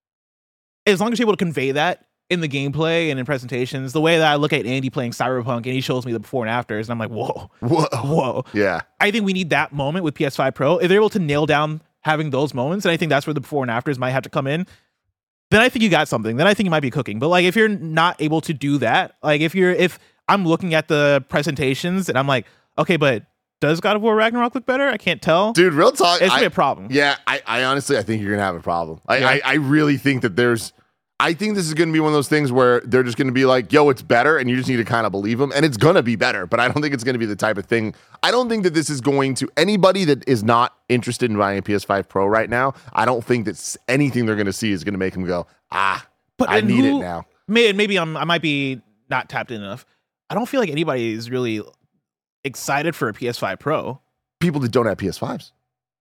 As long as you're able to convey that in the gameplay and in presentations, the way that I look at Andy playing Cyberpunk and he shows me the before and afters, and I'm like, whoa, whoa, whoa. Yeah. I think we need that moment with P S five Pro. If they're able to nail down having those moments, and I think that's where the before and afters might have to come in, then I think you got something. Then I think you might be cooking. But like, if you're not able to do that, like if you're, if I'm looking at the presentations and I'm like, okay, but does God of War Ragnarok look better? I can't tell. Dude, real talk. It's gonna I, be a problem. Yeah, I, I honestly, I think you're gonna have a problem. I, yeah. I, I really think that there's, I think this is gonna be one of those things where they're just gonna be like, yo, it's better, and you just need to kind of believe them, and it's gonna be better. But I don't think it's gonna be the type of thing. I don't think that this is going to, anybody that is not interested in buying a P S five Pro right now, I don't think that anything they're gonna see is gonna make them go, ah, but I need who, it now. May, maybe I'm, I might be not tapped in enough. I don't feel like anybody is really excited for a P S five Pro. People that don't have P S fives.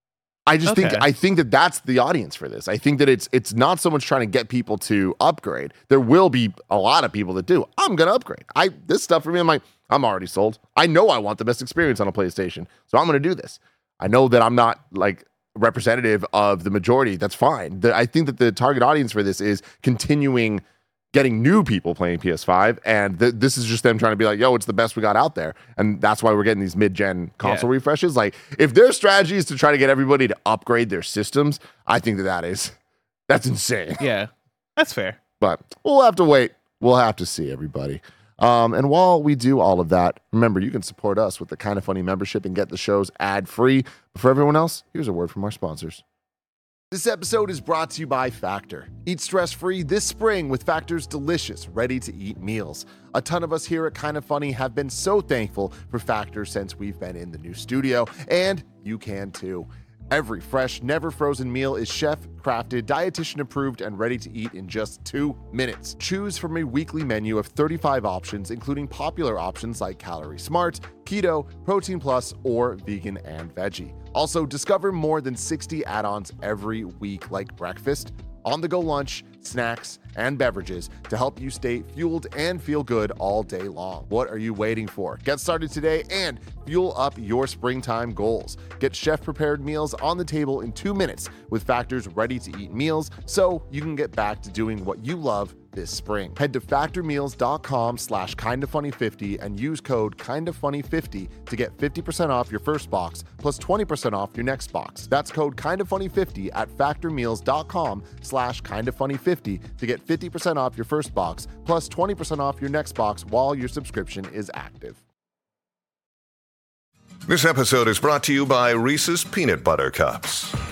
I just okay. think I think that that's the audience for this. I think that it's it's not so much trying to get people to upgrade. There will be a lot of people that do. I'm gonna upgrade. I this stuff for me, I'm like, I'm already sold. I know I want the best experience on a PlayStation, so I'm gonna do this. I know that I'm not like representative of the majority. That's fine. The, I think that the target audience for this is continuing getting new people playing P S five, and th- this is just them trying to be like, yo, it's the best we got out there, and that's why we're getting these mid-gen console yeah. refreshes. Like, if their strategy is to try to get everybody to upgrade their systems, I think that that is, that's insane. Yeah, that's fair. But we'll have to wait. We'll have to see, everybody. Um, and while we do all of that, remember, you can support us with the Kinda Funny membership and get the shows ad-free. But for everyone else, here's a word from our sponsors. This episode is brought to you by Factor. Eat stress-free this spring with Factor's delicious, ready-to-eat meals. A ton of us here at Kinda Funny have been so thankful for Factor since we've been in the new studio, and you can too. Every fresh, never-frozen meal is chef-crafted, dietitian-approved, and ready to eat in just two minutes. Choose from a weekly menu of thirty-five options, including popular options like Calorie Smart, Keto, Protein Plus, or Vegan and Veggie. Also, discover more than sixty add-ons every week, like breakfast, on-the-go lunch, snacks, and beverages to help you stay fueled and feel good all day long. What are you waiting for? Get started today and fuel up your springtime goals. Get chef-prepared meals on the table in two minutes with Factor's ready-to-eat meals so you can get back to doing what you love this spring. Head to factormeals.com slash kindafunny50 and use code kindafunny50 to get fifty percent off your first box plus twenty percent off your next box. That's code kindafunny50 at factormeals.com slash kindafunny50 to get fifty percent off your first box plus twenty percent off your next box while your subscription is active. This episode is brought to you by Reese's Peanut Butter Cups.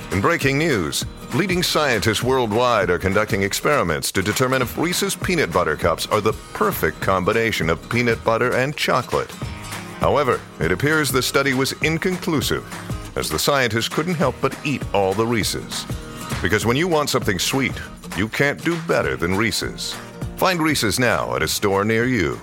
In breaking news, leading scientists worldwide are conducting experiments to determine if Reese's Peanut Butter Cups are the perfect combination of peanut butter and chocolate. However, it appears the study was inconclusive, as the scientists couldn't help but eat all the Reese's. Because when you want something sweet, you can't do better than Reese's. Find Reese's now at a store near you.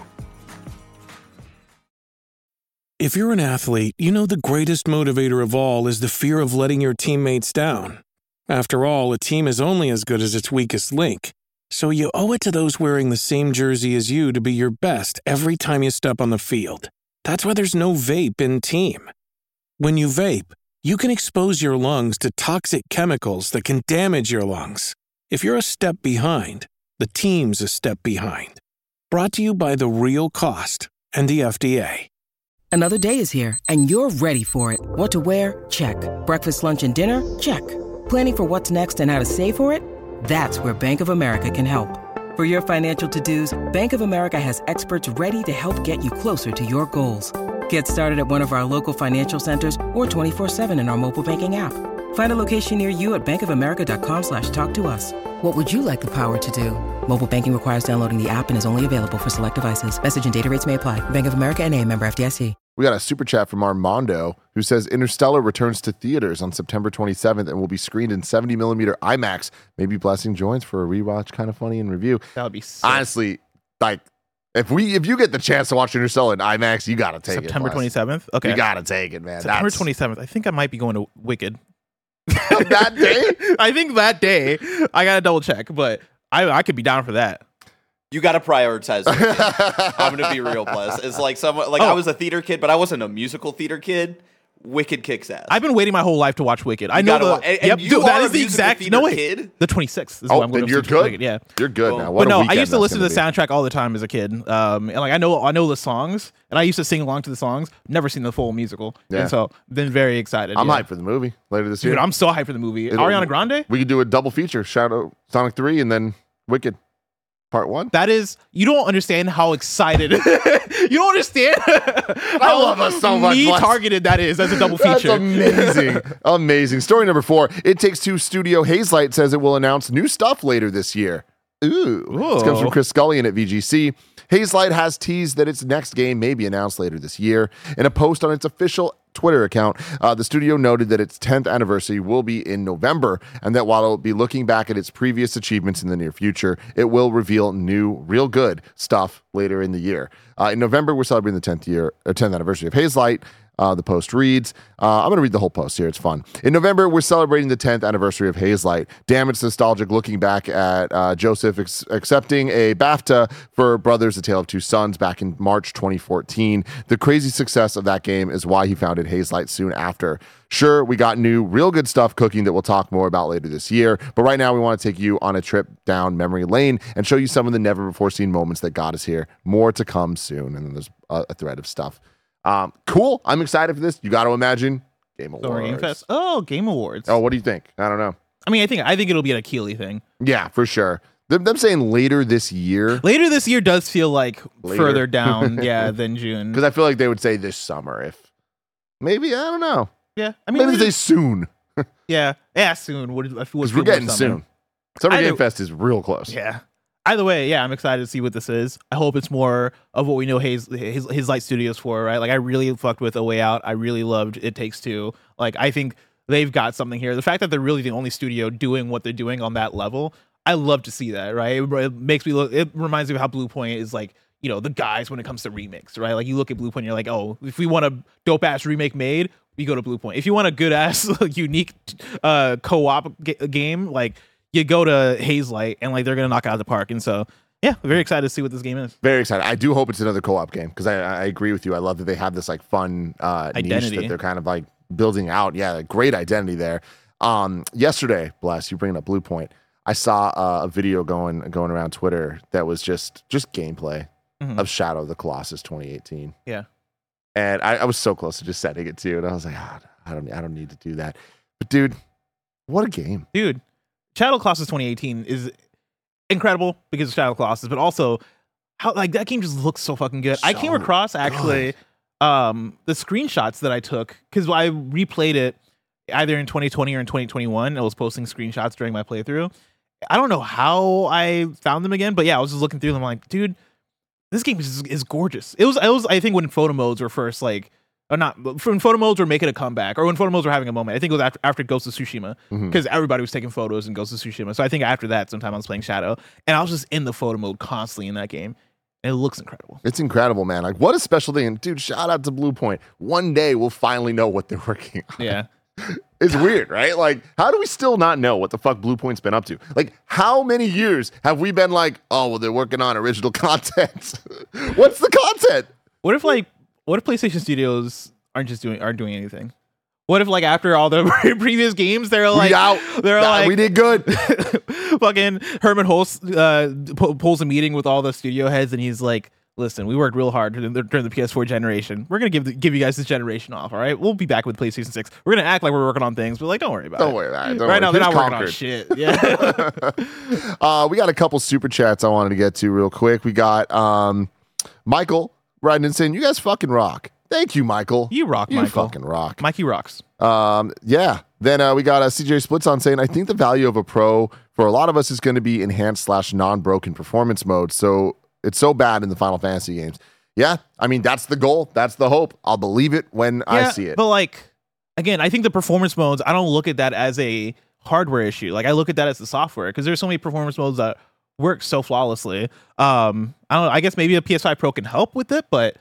If you're an athlete, you know the greatest motivator of all is the fear of letting your teammates down. After all, a team is only as good as its weakest link. So you owe it to those wearing the same jersey as you to be your best every time you step on the field. That's why there's no vape in team. When you vape, you can expose your lungs to toxic chemicals that can damage your lungs. If you're a step behind, the team's a step behind. Brought to you by The Real Cost and the F D A. Another day is here, and you're ready for it. What to wear? Check. Breakfast, lunch, and dinner? Check. Planning for what's next and how to save for it? That's where Bank of America can help. For your financial to-dos, Bank of America has experts ready to help get you closer to your goals. Get started at one of our local financial centers or twenty-four seven in our mobile banking app. Find a location near you at bankofamerica.com slash talk to us. What would you like the power to do? Mobile banking requires downloading the app and is only available for select devices. Message and data rates may apply. Bank of America N A, member F D I C. We got a super chat from Armando who says Interstellar returns to theaters on September twenty-seventh and will be screened in seventy millimeter IMAX. Maybe Blessing joins for a rewatch, kind of funny, and review. That would be sick. Honestly, like, if we if you get the chance to watch Interstellar in IMAX, you got to take September it. September twenty-seventh? Okay. You got to take it, man. September That's... twenty-seventh. I think I might be going to Wicked. That day? I think that day. I got to double check, but I, I could be down for that. You got to prioritize. I'm going to be real, Bless. It's like someone like Oh. I was a theater kid, but I wasn't a musical theater kid. Wicked kicks ass. I've been waiting my whole life to watch Wicked. I You know gotta the, wa- and- yep, and you dude, that are is a the musical exact theater no wait. kid? The twenty-sixth is Oh, what I'm going then to you're see good. Wicked. Yeah. You're good Well, now. But What a no, I weekend used to that's listen to gonna the soundtrack all the time as a kid. Um, and like I know I know the songs, and I used to sing along to the songs. Never seen the full musical, Yeah. and so been very excited. be. I'm yeah. hyped for the movie later this year. Dude, I'm so hyped for the movie. It'll- Ariana Grande. We could do a double feature: Shadow Sonic three and then Wicked Part One. That is, you don't understand how excited. You don't understand how love us so much, me Bless. targeted that is as a double That's feature. amazing. Amazing. Story number four. It Takes Two studio Hazelight says it will announce new stuff later this year. Ooh. This comes from Ooh. Chris Scullion at V G C. Hazelight has teased that its next game may be announced later this year. In a post on its official Twitter account, uh, the studio noted that its tenth anniversary will be in November, and that while it will be looking back at its previous achievements in the near future, it will reveal new, real good stuff later in the year. Uh, in November, we're celebrating the tenth year, or tenth anniversary of Hazelight. Uh, the post reads, uh, I'm going to read the whole post here. It's fun. In November, we're celebrating the tenth anniversary of Hazelight. Damn, it's nostalgic looking back at uh, Joseph ex- accepting a BAFTA for Brothers, A Tale of Two Sons back in March twenty fourteen. The crazy success of that game is why he founded Hazelight soon after. Sure, we got new, real good stuff cooking that we'll talk more about later this year, but right now we want to take you on a trip down memory lane and show you some of the never-before-seen moments that got us here. More to come soon, and then there's a, a thread of stuff. Um, cool. I'm excited for this. You got to imagine Game Awards. Sorry, Game Fest. Oh, Game Awards. Oh, what do you think? I don't know. I mean, I think I think it'll be a Keeley thing. Yeah, for sure. Them, them saying later this year, Later this year does feel like Later. further down, yeah, than June. because I feel like they would say this summer. If maybe I don't know. Yeah, I mean, Maybe later- they say soon. yeah, yeah, soon. Would, would Because feel we're more getting summer. soon. Summer Either- Game Fest is real close. Yeah. Either way, yeah, I'm excited to see what this is. I hope it's more of what we know his his, his Light Studios for, right? Like I really fucked with A Way Out. I really loved It Takes Two. Like I think they've got something here. The fact that they're really the only studio doing what they're doing on that level, I love to see that, right? It, it makes me look. It reminds me of how Blue Point is like, you know, the guys when it comes to remakes, right? Like you look at Blue Point, you're like, oh, if we want a dope ass remake made, we go to Blue Point. If you want a good ass unique uh, co-op g- game, like. You go to Hazelight and like they're gonna knock it out of the park, and so yeah, very excited to see what this game is. Very excited. I do hope it's another co-op game because I, I agree with you. I love that they have this like fun uh, niche Identity. that they're kind of like building out. Yeah, great identity there. Um, yesterday, bless you, bringing up Blue Point. I saw uh, a video going going around Twitter that was just just gameplay Mhm. of Shadow of the Colossus twenty eighteen. Yeah, And I, I was so close to just sending it to you, and I was like, ah, I don't I don't need to do that. But dude, what a game! dude, Shadow Colossus twenty eighteen is incredible because of Shadow Colossus, but also how like that game just looks so fucking good. I came So across actually um the screenshots that I took because I replayed it either in twenty twenty or in twenty twenty-one. I was posting screenshots during my playthrough. I don't know how I found them again, but yeah, I was just looking through them. I'm like, dude, this game is, is gorgeous. It was, it was, I think when photo modes were first like, or not, when photo modes were making a comeback, or when photo modes were having a moment. I think it was after, after Ghost of Tsushima, because mm-hmm. everybody was taking photos in Ghost of Tsushima. So I think after that, sometime I was playing Shadow, and I was just in the photo mode constantly in that game. And it looks incredible. It's incredible, man. Like, what a special thing. And dude, shout out to Bluepoint. One day we'll finally know what they're working on. Yeah. It's weird, right? Like, how do we still not know what the fuck Bluepoint's been up to? Like, how many years have we been like, oh, well, they're working on original content? What's the content? What if, like, what if PlayStation Studios aren't just doing aren't doing anything? What if, like, after all the previous games, they're like, we out. They're nah, like, we did good. Fucking Herman Hulst uh, p- pulls a meeting with all the studio heads, and he's like, listen, we worked real hard during the, during the P S four generation. We're gonna give the, give you guys this generation off. All right, we'll be back with PlayStation six. We're gonna act like we're working on things, but like, don't worry about don't it. Worry about it. Don't right worry. now, they're Here's not conquered. working on shit. Yeah. uh, we got a couple super chats I wanted to get to real quick. We got um, Michael writing and saying, "You guys fucking rock." Thank you, Michael. You rock, you Michael. fucking rock. Mikey rocks. Um, yeah. Then uh, we got uh, C J Splits on saying, I think the value of a pro for a lot of us is going to be enhanced slash non-broken performance mode. So it's so bad in the Final Fantasy games. Yeah. I mean, that's the goal. That's the hope. I'll believe it when yeah, I see it. But like, again, I think the performance modes, I don't look at that as a hardware issue. Like I look at that as the software, because there's so many performance modes that work so flawlessly. Um, I don't know. I guess maybe a P S five Pro can help with it, but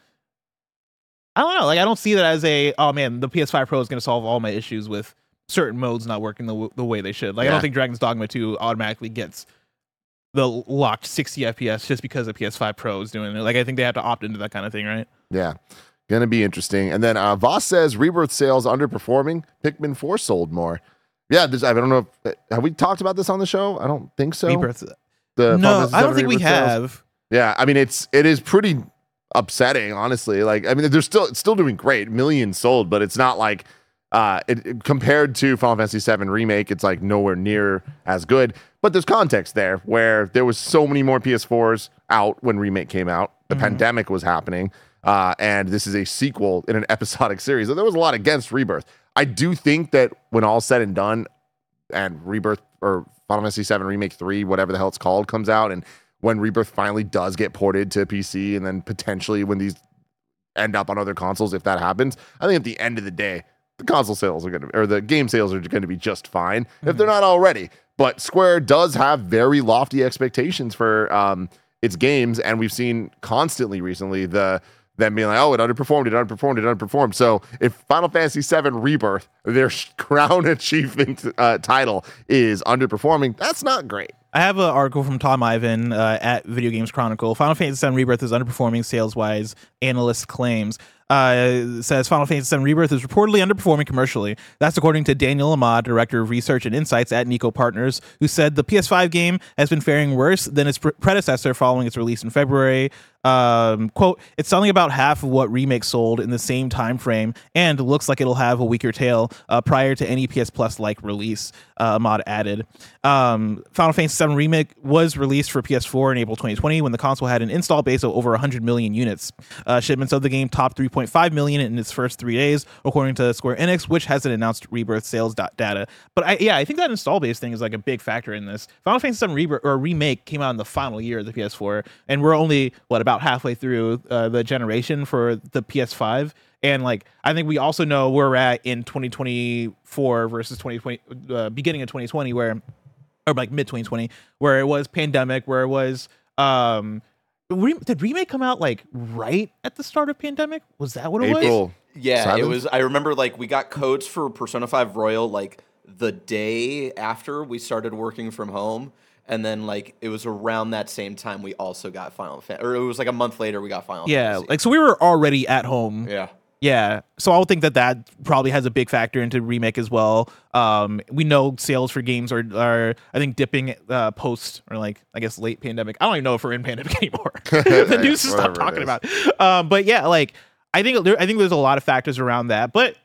I don't know. Like, I don't see that as a, oh man, the P S five Pro is going to solve all my issues with certain modes not working the, w- the way they should. Like, yeah. I don't think Dragon's Dogma two automatically gets the locked sixty F P S just because the P S five Pro is doing it. Like, I think they have to opt into that kind of thing, right? Yeah. Gonna be interesting. And then uh, Voss says Rebirth sales underperforming. Pikmin four sold more. Yeah, this, I don't know. If, have we talked about this on the show? I don't think so. Rebirth. The no, I don't think Rebirth we have. Sales. Yeah, I mean, it's it is pretty upsetting, honestly. Like, I mean, they're still it's still doing great, millions sold, but it's not like uh, it, it, compared to Final Fantasy seven Remake, it's like nowhere near as good. But there's context there where there was so many more P S fours out when Remake came out. The mm-hmm. pandemic was happening, uh, and this is a sequel in an episodic series. So there was a lot against Rebirth. I do think that when all said and done, and Rebirth or Final Fantasy seven Remake three, whatever the hell it's called, comes out, and when Rebirth finally does get ported to P C, and then potentially when these end up on other consoles, if that happens, I think at the end of the day, the console sales are going to, or the game sales are going to be just fine, mm-hmm. if they're not already. But Square does have very lofty expectations for um, its games, and we've seen constantly recently the them being like, oh, it underperformed, it underperformed, it underperformed. So if Final Fantasy seven Rebirth, their crown achievement uh, title, is underperforming, that's not great. I have an article from Tom Ivan uh, at Video Games Chronicle. Final Fantasy seven Rebirth is underperforming sales-wise, analyst claims. Uh, says Final Fantasy seven Rebirth is reportedly underperforming commercially. That's according to Daniel Ahmad, Director of Research and Insights at Nico Partners, who said the P S five game has been faring worse than its pre- predecessor following its release in February. Um, quote, it's selling about half of what Remake sold in the same time frame, and looks like it'll have a weaker tail uh, prior to any P S Plus-like release, uh, Ahmad added. Um, Final Fantasy seven Remake was released for P S four in April twenty twenty when the console had an install base of over one hundred million units. Uh, shipments of the game topped three point five million in its first three days, according to Square Enix, which hasn't announced Rebirth sales data. But I, yeah, I think that install base thing is like a big factor in this. Final Fantasy seven Rebirth or Remake came out in the final year of the P S four, and we're only what about halfway through uh, the generation for the P S five. And like, I think we also know where we're at in twenty twenty-four versus twenty twenty, uh, beginning of twenty twenty, where, or like mid twenty twenty, where it was pandemic, where it was, um, re- did Remake come out like right at the start of pandemic? Was that what it April was? Yeah, seventh? It was. I remember like we got codes for Persona five Royal like the day after we started working from home. And then, like, it was around that same time we also got Final Fantasy. Or it was, like, a month later we got Final yeah, Fantasy. Yeah, like, so we were already at home. Yeah. Yeah. So I would think that that probably has a big factor into Remake as well. Um, we know sales for games are, are I think, dipping uh, post, or, like, I guess, late pandemic. I don't even know if we're in pandemic anymore. The news has stopped talking about it. Um, but, yeah, like, I think, there, I think there's a lot of factors around that. But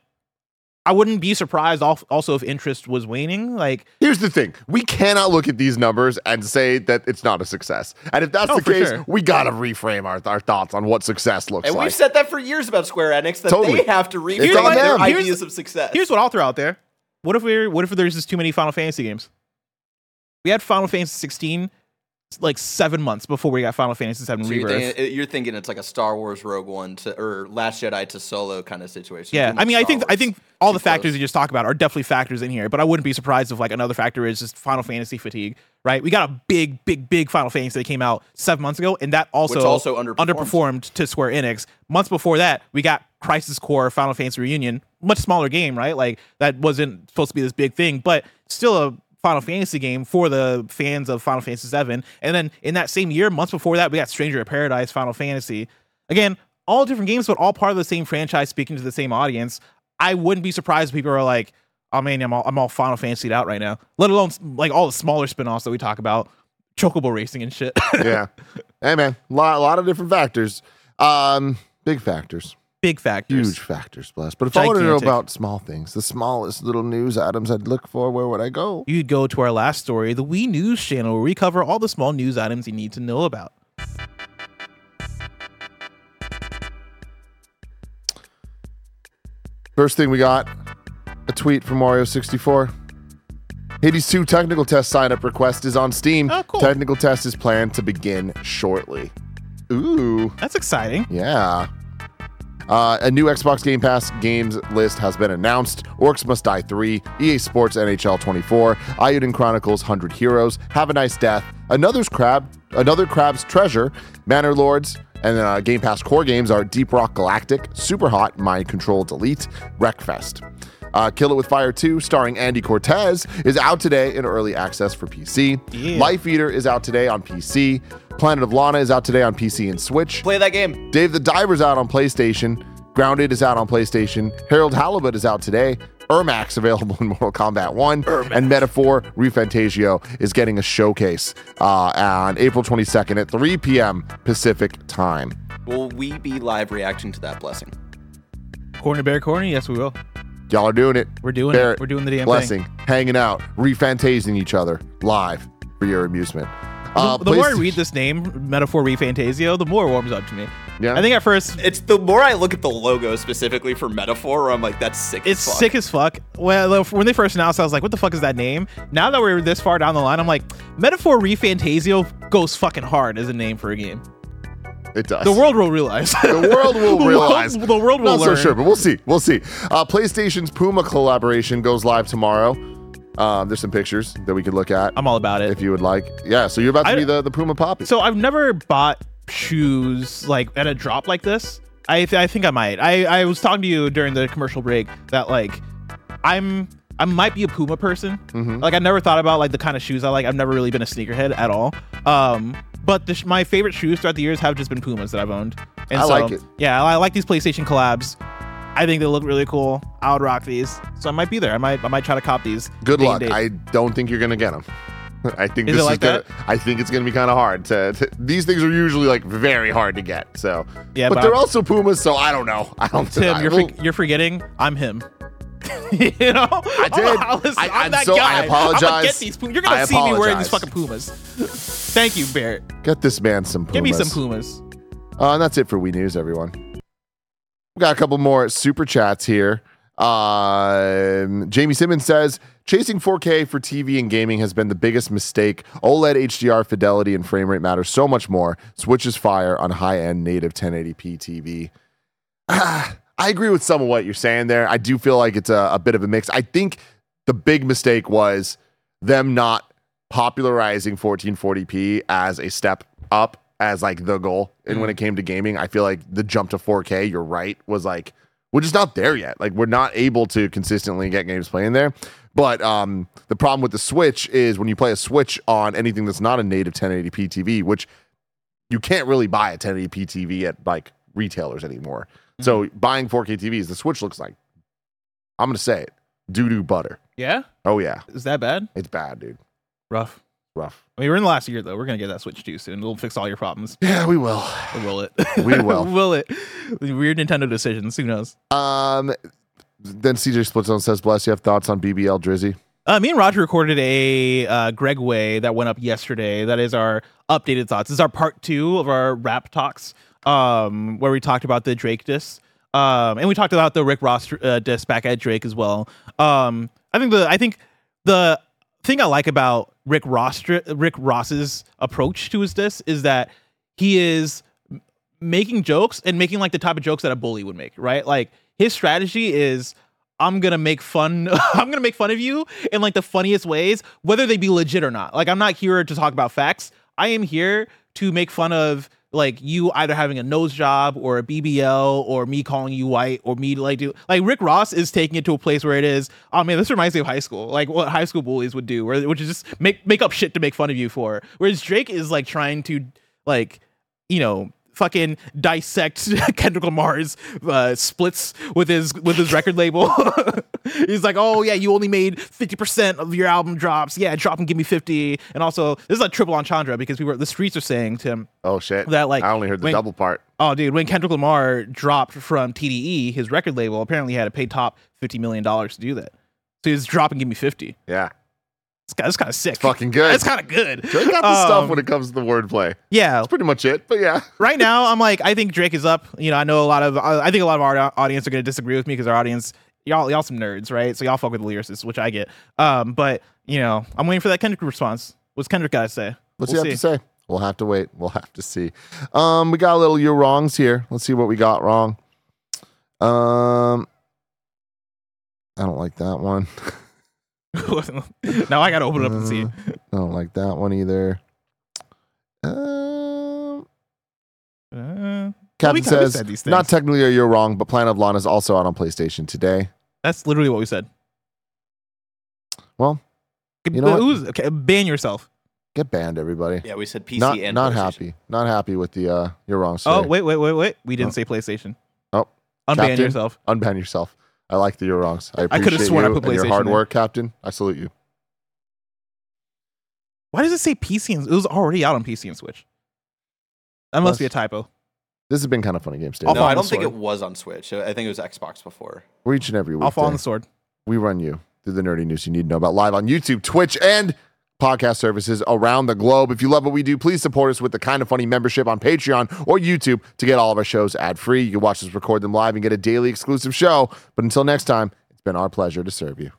I wouldn't be surprised also if interest was waning. Like, here's the thing: we cannot look at these numbers and say that it's not a success. And if that's oh, the case, sure. we gotta reframe our, our thoughts on what success looks and like. And we've said that for years about Square Enix, that totally. they have to reframe It's on their them. ideas here's, of success. Here's what I'll throw out there: What if we're what if there's just too many Final Fantasy games? We had Final Fantasy sixteen like seven months before we got Final Fantasy seven So Rebirth. you're thinking, you're thinking it's like a Star Wars Rogue One to or Last Jedi to Solo kind of situation. Yeah, Too much I mean, I Star think I Wars. think all Too the factors close. you just talked about are definitely factors in here. But I wouldn't be surprised if like another factor is just Final Fantasy fatigue. Right? We got a big, big, big Final Fantasy that came out seven months ago, and that also, Which also underperformed. underperformed to Square Enix. Months before that, we got Crisis Core Final Fantasy Reunion, much smaller game, right? Like that wasn't supposed to be this big thing, but still a Final Fantasy game for the fans of Final Fantasy seven. And then in that same year, months before that, we got Stranger of Paradise Final Fantasy. Again, all different games, but all part of the same franchise, speaking to the same audience. I wouldn't be surprised if people are like, oh man, I'm all, I'm all Final Fantasy'd out right now. Let alone like all the smaller spin-offs that we talk about, Chocobo racing and shit. Yeah. Hey man, a lot, a lot of different factors. Um, big factors. Big factors. Huge factors, Bless. But if I want to know Gigantic. about small things, the smallest little news items I'd look for, where would I go? You'd go to our last story, the Wii News channel, where we cover all the small news items you need to know about. First thing we got, a tweet from Mario sixty-four. Hades two technical test sign-up request is on Steam. Oh, cool. Technical test is planned to begin shortly. Ooh, That's exciting. yeah. Uh, a new Xbox Game Pass games list has been announced. Orcs Must Die three, E A Sports N H L twenty-four, Ayuden Chronicles one hundred Heroes, Have a Nice Death, Another's Crab, Another Crab's Treasure, Manor Lords, and uh, Game Pass core games are Deep Rock Galactic, Super Hot, Mind Control Delete, Wreckfest. Uh, Kill It With Fire two, starring Andy Cortez, is out today in early access for P C. Yeah. Life Eater is out today on P C. Planet of Lana is out today on P C and Switch. Play that game. Dave the Diver's out on PlayStation. Grounded is out on PlayStation. Harold Halibut is out today. Ermax available in Mortal Kombat one. And Metaphor ReFantasio is getting a showcase uh, on April twenty-second at three p.m. Pacific time. Will we be live reacting to that blessing? Corny Bear Corny? Yes, we will. Y'all are doing it. We're doing Barrett, it. We're doing the damn Blessing, thing. hanging out, refantasing each other live for your amusement. Uh, the, the more I PlayStation- read this name, Metaphor ReFantasio, the more it warms up to me. Yeah. I think at first It's the more I look at the logo specifically for Metaphor, where I'm like, that's sick. it's as fuck. sick as fuck. Well, when they first announced, I was like, "What the fuck is that name?" Now that we're this far down the line, I'm like, "Metaphor ReFantasio goes fucking hard as a name for a game." It does. The world will realize. The world will realize. The world will Not learn. so sure, but we'll see. We'll see. Uh, PlayStation's Puma collaboration goes live tomorrow. Um, there's some pictures that we could look at I'm all about it. if you would like. Yeah, so you're about to I- be the, the Puma Poppy. So I've never bought shoes like at a drop like this. I th- I think I might. I I was talking to you during the commercial break that like I'm I might be a Puma person. Mhm. Like I never thought about like the kind of shoes I like. I've never really been a sneakerhead at all. Um, but the sh- my favorite shoes throughout the years have just been Pumas that I've owned. And I so, like it. Yeah, I like these PlayStation collabs. I think they look really cool. I would rock these, so I might be there. I might I might try to cop these. Good day and luck. date. I don't think you're gonna get them. I think Is this it like is gonna. that? I think it's gonna be kind of hard to, to. These things are usually like very hard to get. So Yeah, but, but they're I'm- also Pumas. So I don't know. I don't. Tim, I you're will- for, you're forgetting I'm him. you know, I did. I'm, listen, I- I'm I'm that so- I guy. I'm apologize. gonna get these. Pum- You're gonna I see me wearing these apologize. fucking Pumas. Thank you, Barrett. Get this man some Pumas. Give me some Pumas. Uh, and that's it for Wii News, everyone. We got a couple more super chats here. Um, Jamie Simmons says, chasing four K for T V and gaming has been the biggest mistake. OLED H D R fidelity and frame rate matter so much more. Switch is fire on high-end native ten eighty p T V. Ah, I agree with some of what you're saying there. I do feel like it's a, a bit of a mix. I think the big mistake was them not popularizing fourteen forty p as a step up as like the goal. And when it came to gaming, I feel like the jump to four K, you're right, was like, we're just not there yet. Like we're not able to consistently get games playing there. But um, the problem with the Switch is when you play a Switch on anything that's not a native ten eighty p T V, which you can't really buy a ten eighty p T V at like retailers anymore. Mm-hmm. So buying four K T Vs, the Switch looks like, I'm going to say it, doo-doo butter. Yeah, Oh yeah, is that bad? it's bad, dude. Rough. Rough. I mean, we're in the last year though. We're gonna get that Switch too soon. It'll fix all your problems. Yeah, we will. Or will it? We will. will it? Weird Nintendo decisions. Who knows? Um, then C J Splitzone says, bless you, have thoughts on B B L Drizzy? Uh, me and Roger recorded a uh, Greg Way that went up yesterday. That is our updated thoughts. This is our part two of our rap talks, um, where we talked about the Drake diss, um, and we talked about the Rick Ross uh, diss back at Drake as well. Um, I think the I think the thing I like about Rick Ross Rick Ross's approach to his this is that he is making jokes and making like the type of jokes that a bully would make, right? Like his strategy is I'm gonna make fun I'm gonna make fun of you in like the funniest ways, whether they be legit or not. Like I'm not here to talk about facts. I am here to make fun of like you either having a nose job or a B B L or me calling you white or me like do like Rick Ross is taking it to a place where it is, oh man, this reminds me of high school, like what high school bullies would do, where which is just make make up shit to make fun of you for. Whereas Drake is like trying to like, you know, fucking dissect Kendrick Lamar's uh, splits with his with his record label. He's like, oh yeah, you only made fifty percent of your album drops. Yeah, drop and give me fifty. And also, this is like triple entendre because we were the streets are saying to him, oh shit, that like I only heard the when, double part. Oh dude, when Kendrick Lamar dropped from T D E, his record label, apparently he had to pay top fifty million dollars to do that. So he's drop and give me fifty. Yeah. That's kind of sick. It's fucking good. It's kind of good. Drake got the um, stuff when it comes to the wordplay. Yeah, that's pretty much it. But yeah, right now I'm like, I think Drake is up. You know, I know a lot of, I think a lot of our audience are going to disagree with me because our audience, y'all, y'all some nerds, right? So y'all fuck with the lyricists, which I get. Um, but you know, I'm waiting for that Kendrick response. What's Kendrick got to say? What's we'll he have see. to say? We'll have to wait. We'll have to see. Um, we got a little you're wrongs here. Let's see what we got wrong. Um, I don't like that one. Now I gotta open it up and see. I don't like that one either. Um, uh, Captain well, we says, not technically are you wrong, but Planet of Lana is also out on PlayStation today. That's literally what we said. Well, you know what? Okay, ban yourself. Get banned, everybody. Yeah, we said P C not, and not happy. Not happy with the uh, you're wrong. Today. Oh wait, wait, wait, wait. We didn't oh. say PlayStation. Oh, unban Captain, yourself. Unban yourself. I like the you're wrongs. I appreciate I could have sworn you I put PlayStation. And your hard there. work, Captain. I salute you. Why does it say P C and it was already out on P C and Switch? That must Plus, be a typo. This has been kind of funny games. No, I don't think it was on Switch. I think it was Xbox before. We're each and every week. I'll fall on the sword. We run you through the nerdy news you need to know about live on YouTube, Twitch, and podcast services around the globe. If you love what we do, please support us with the Kind of Funny membership on Patreon or YouTube to get all of our shows ad-free. You can watch us record them live and get a daily exclusive show. But until next time, it's been our pleasure to serve you.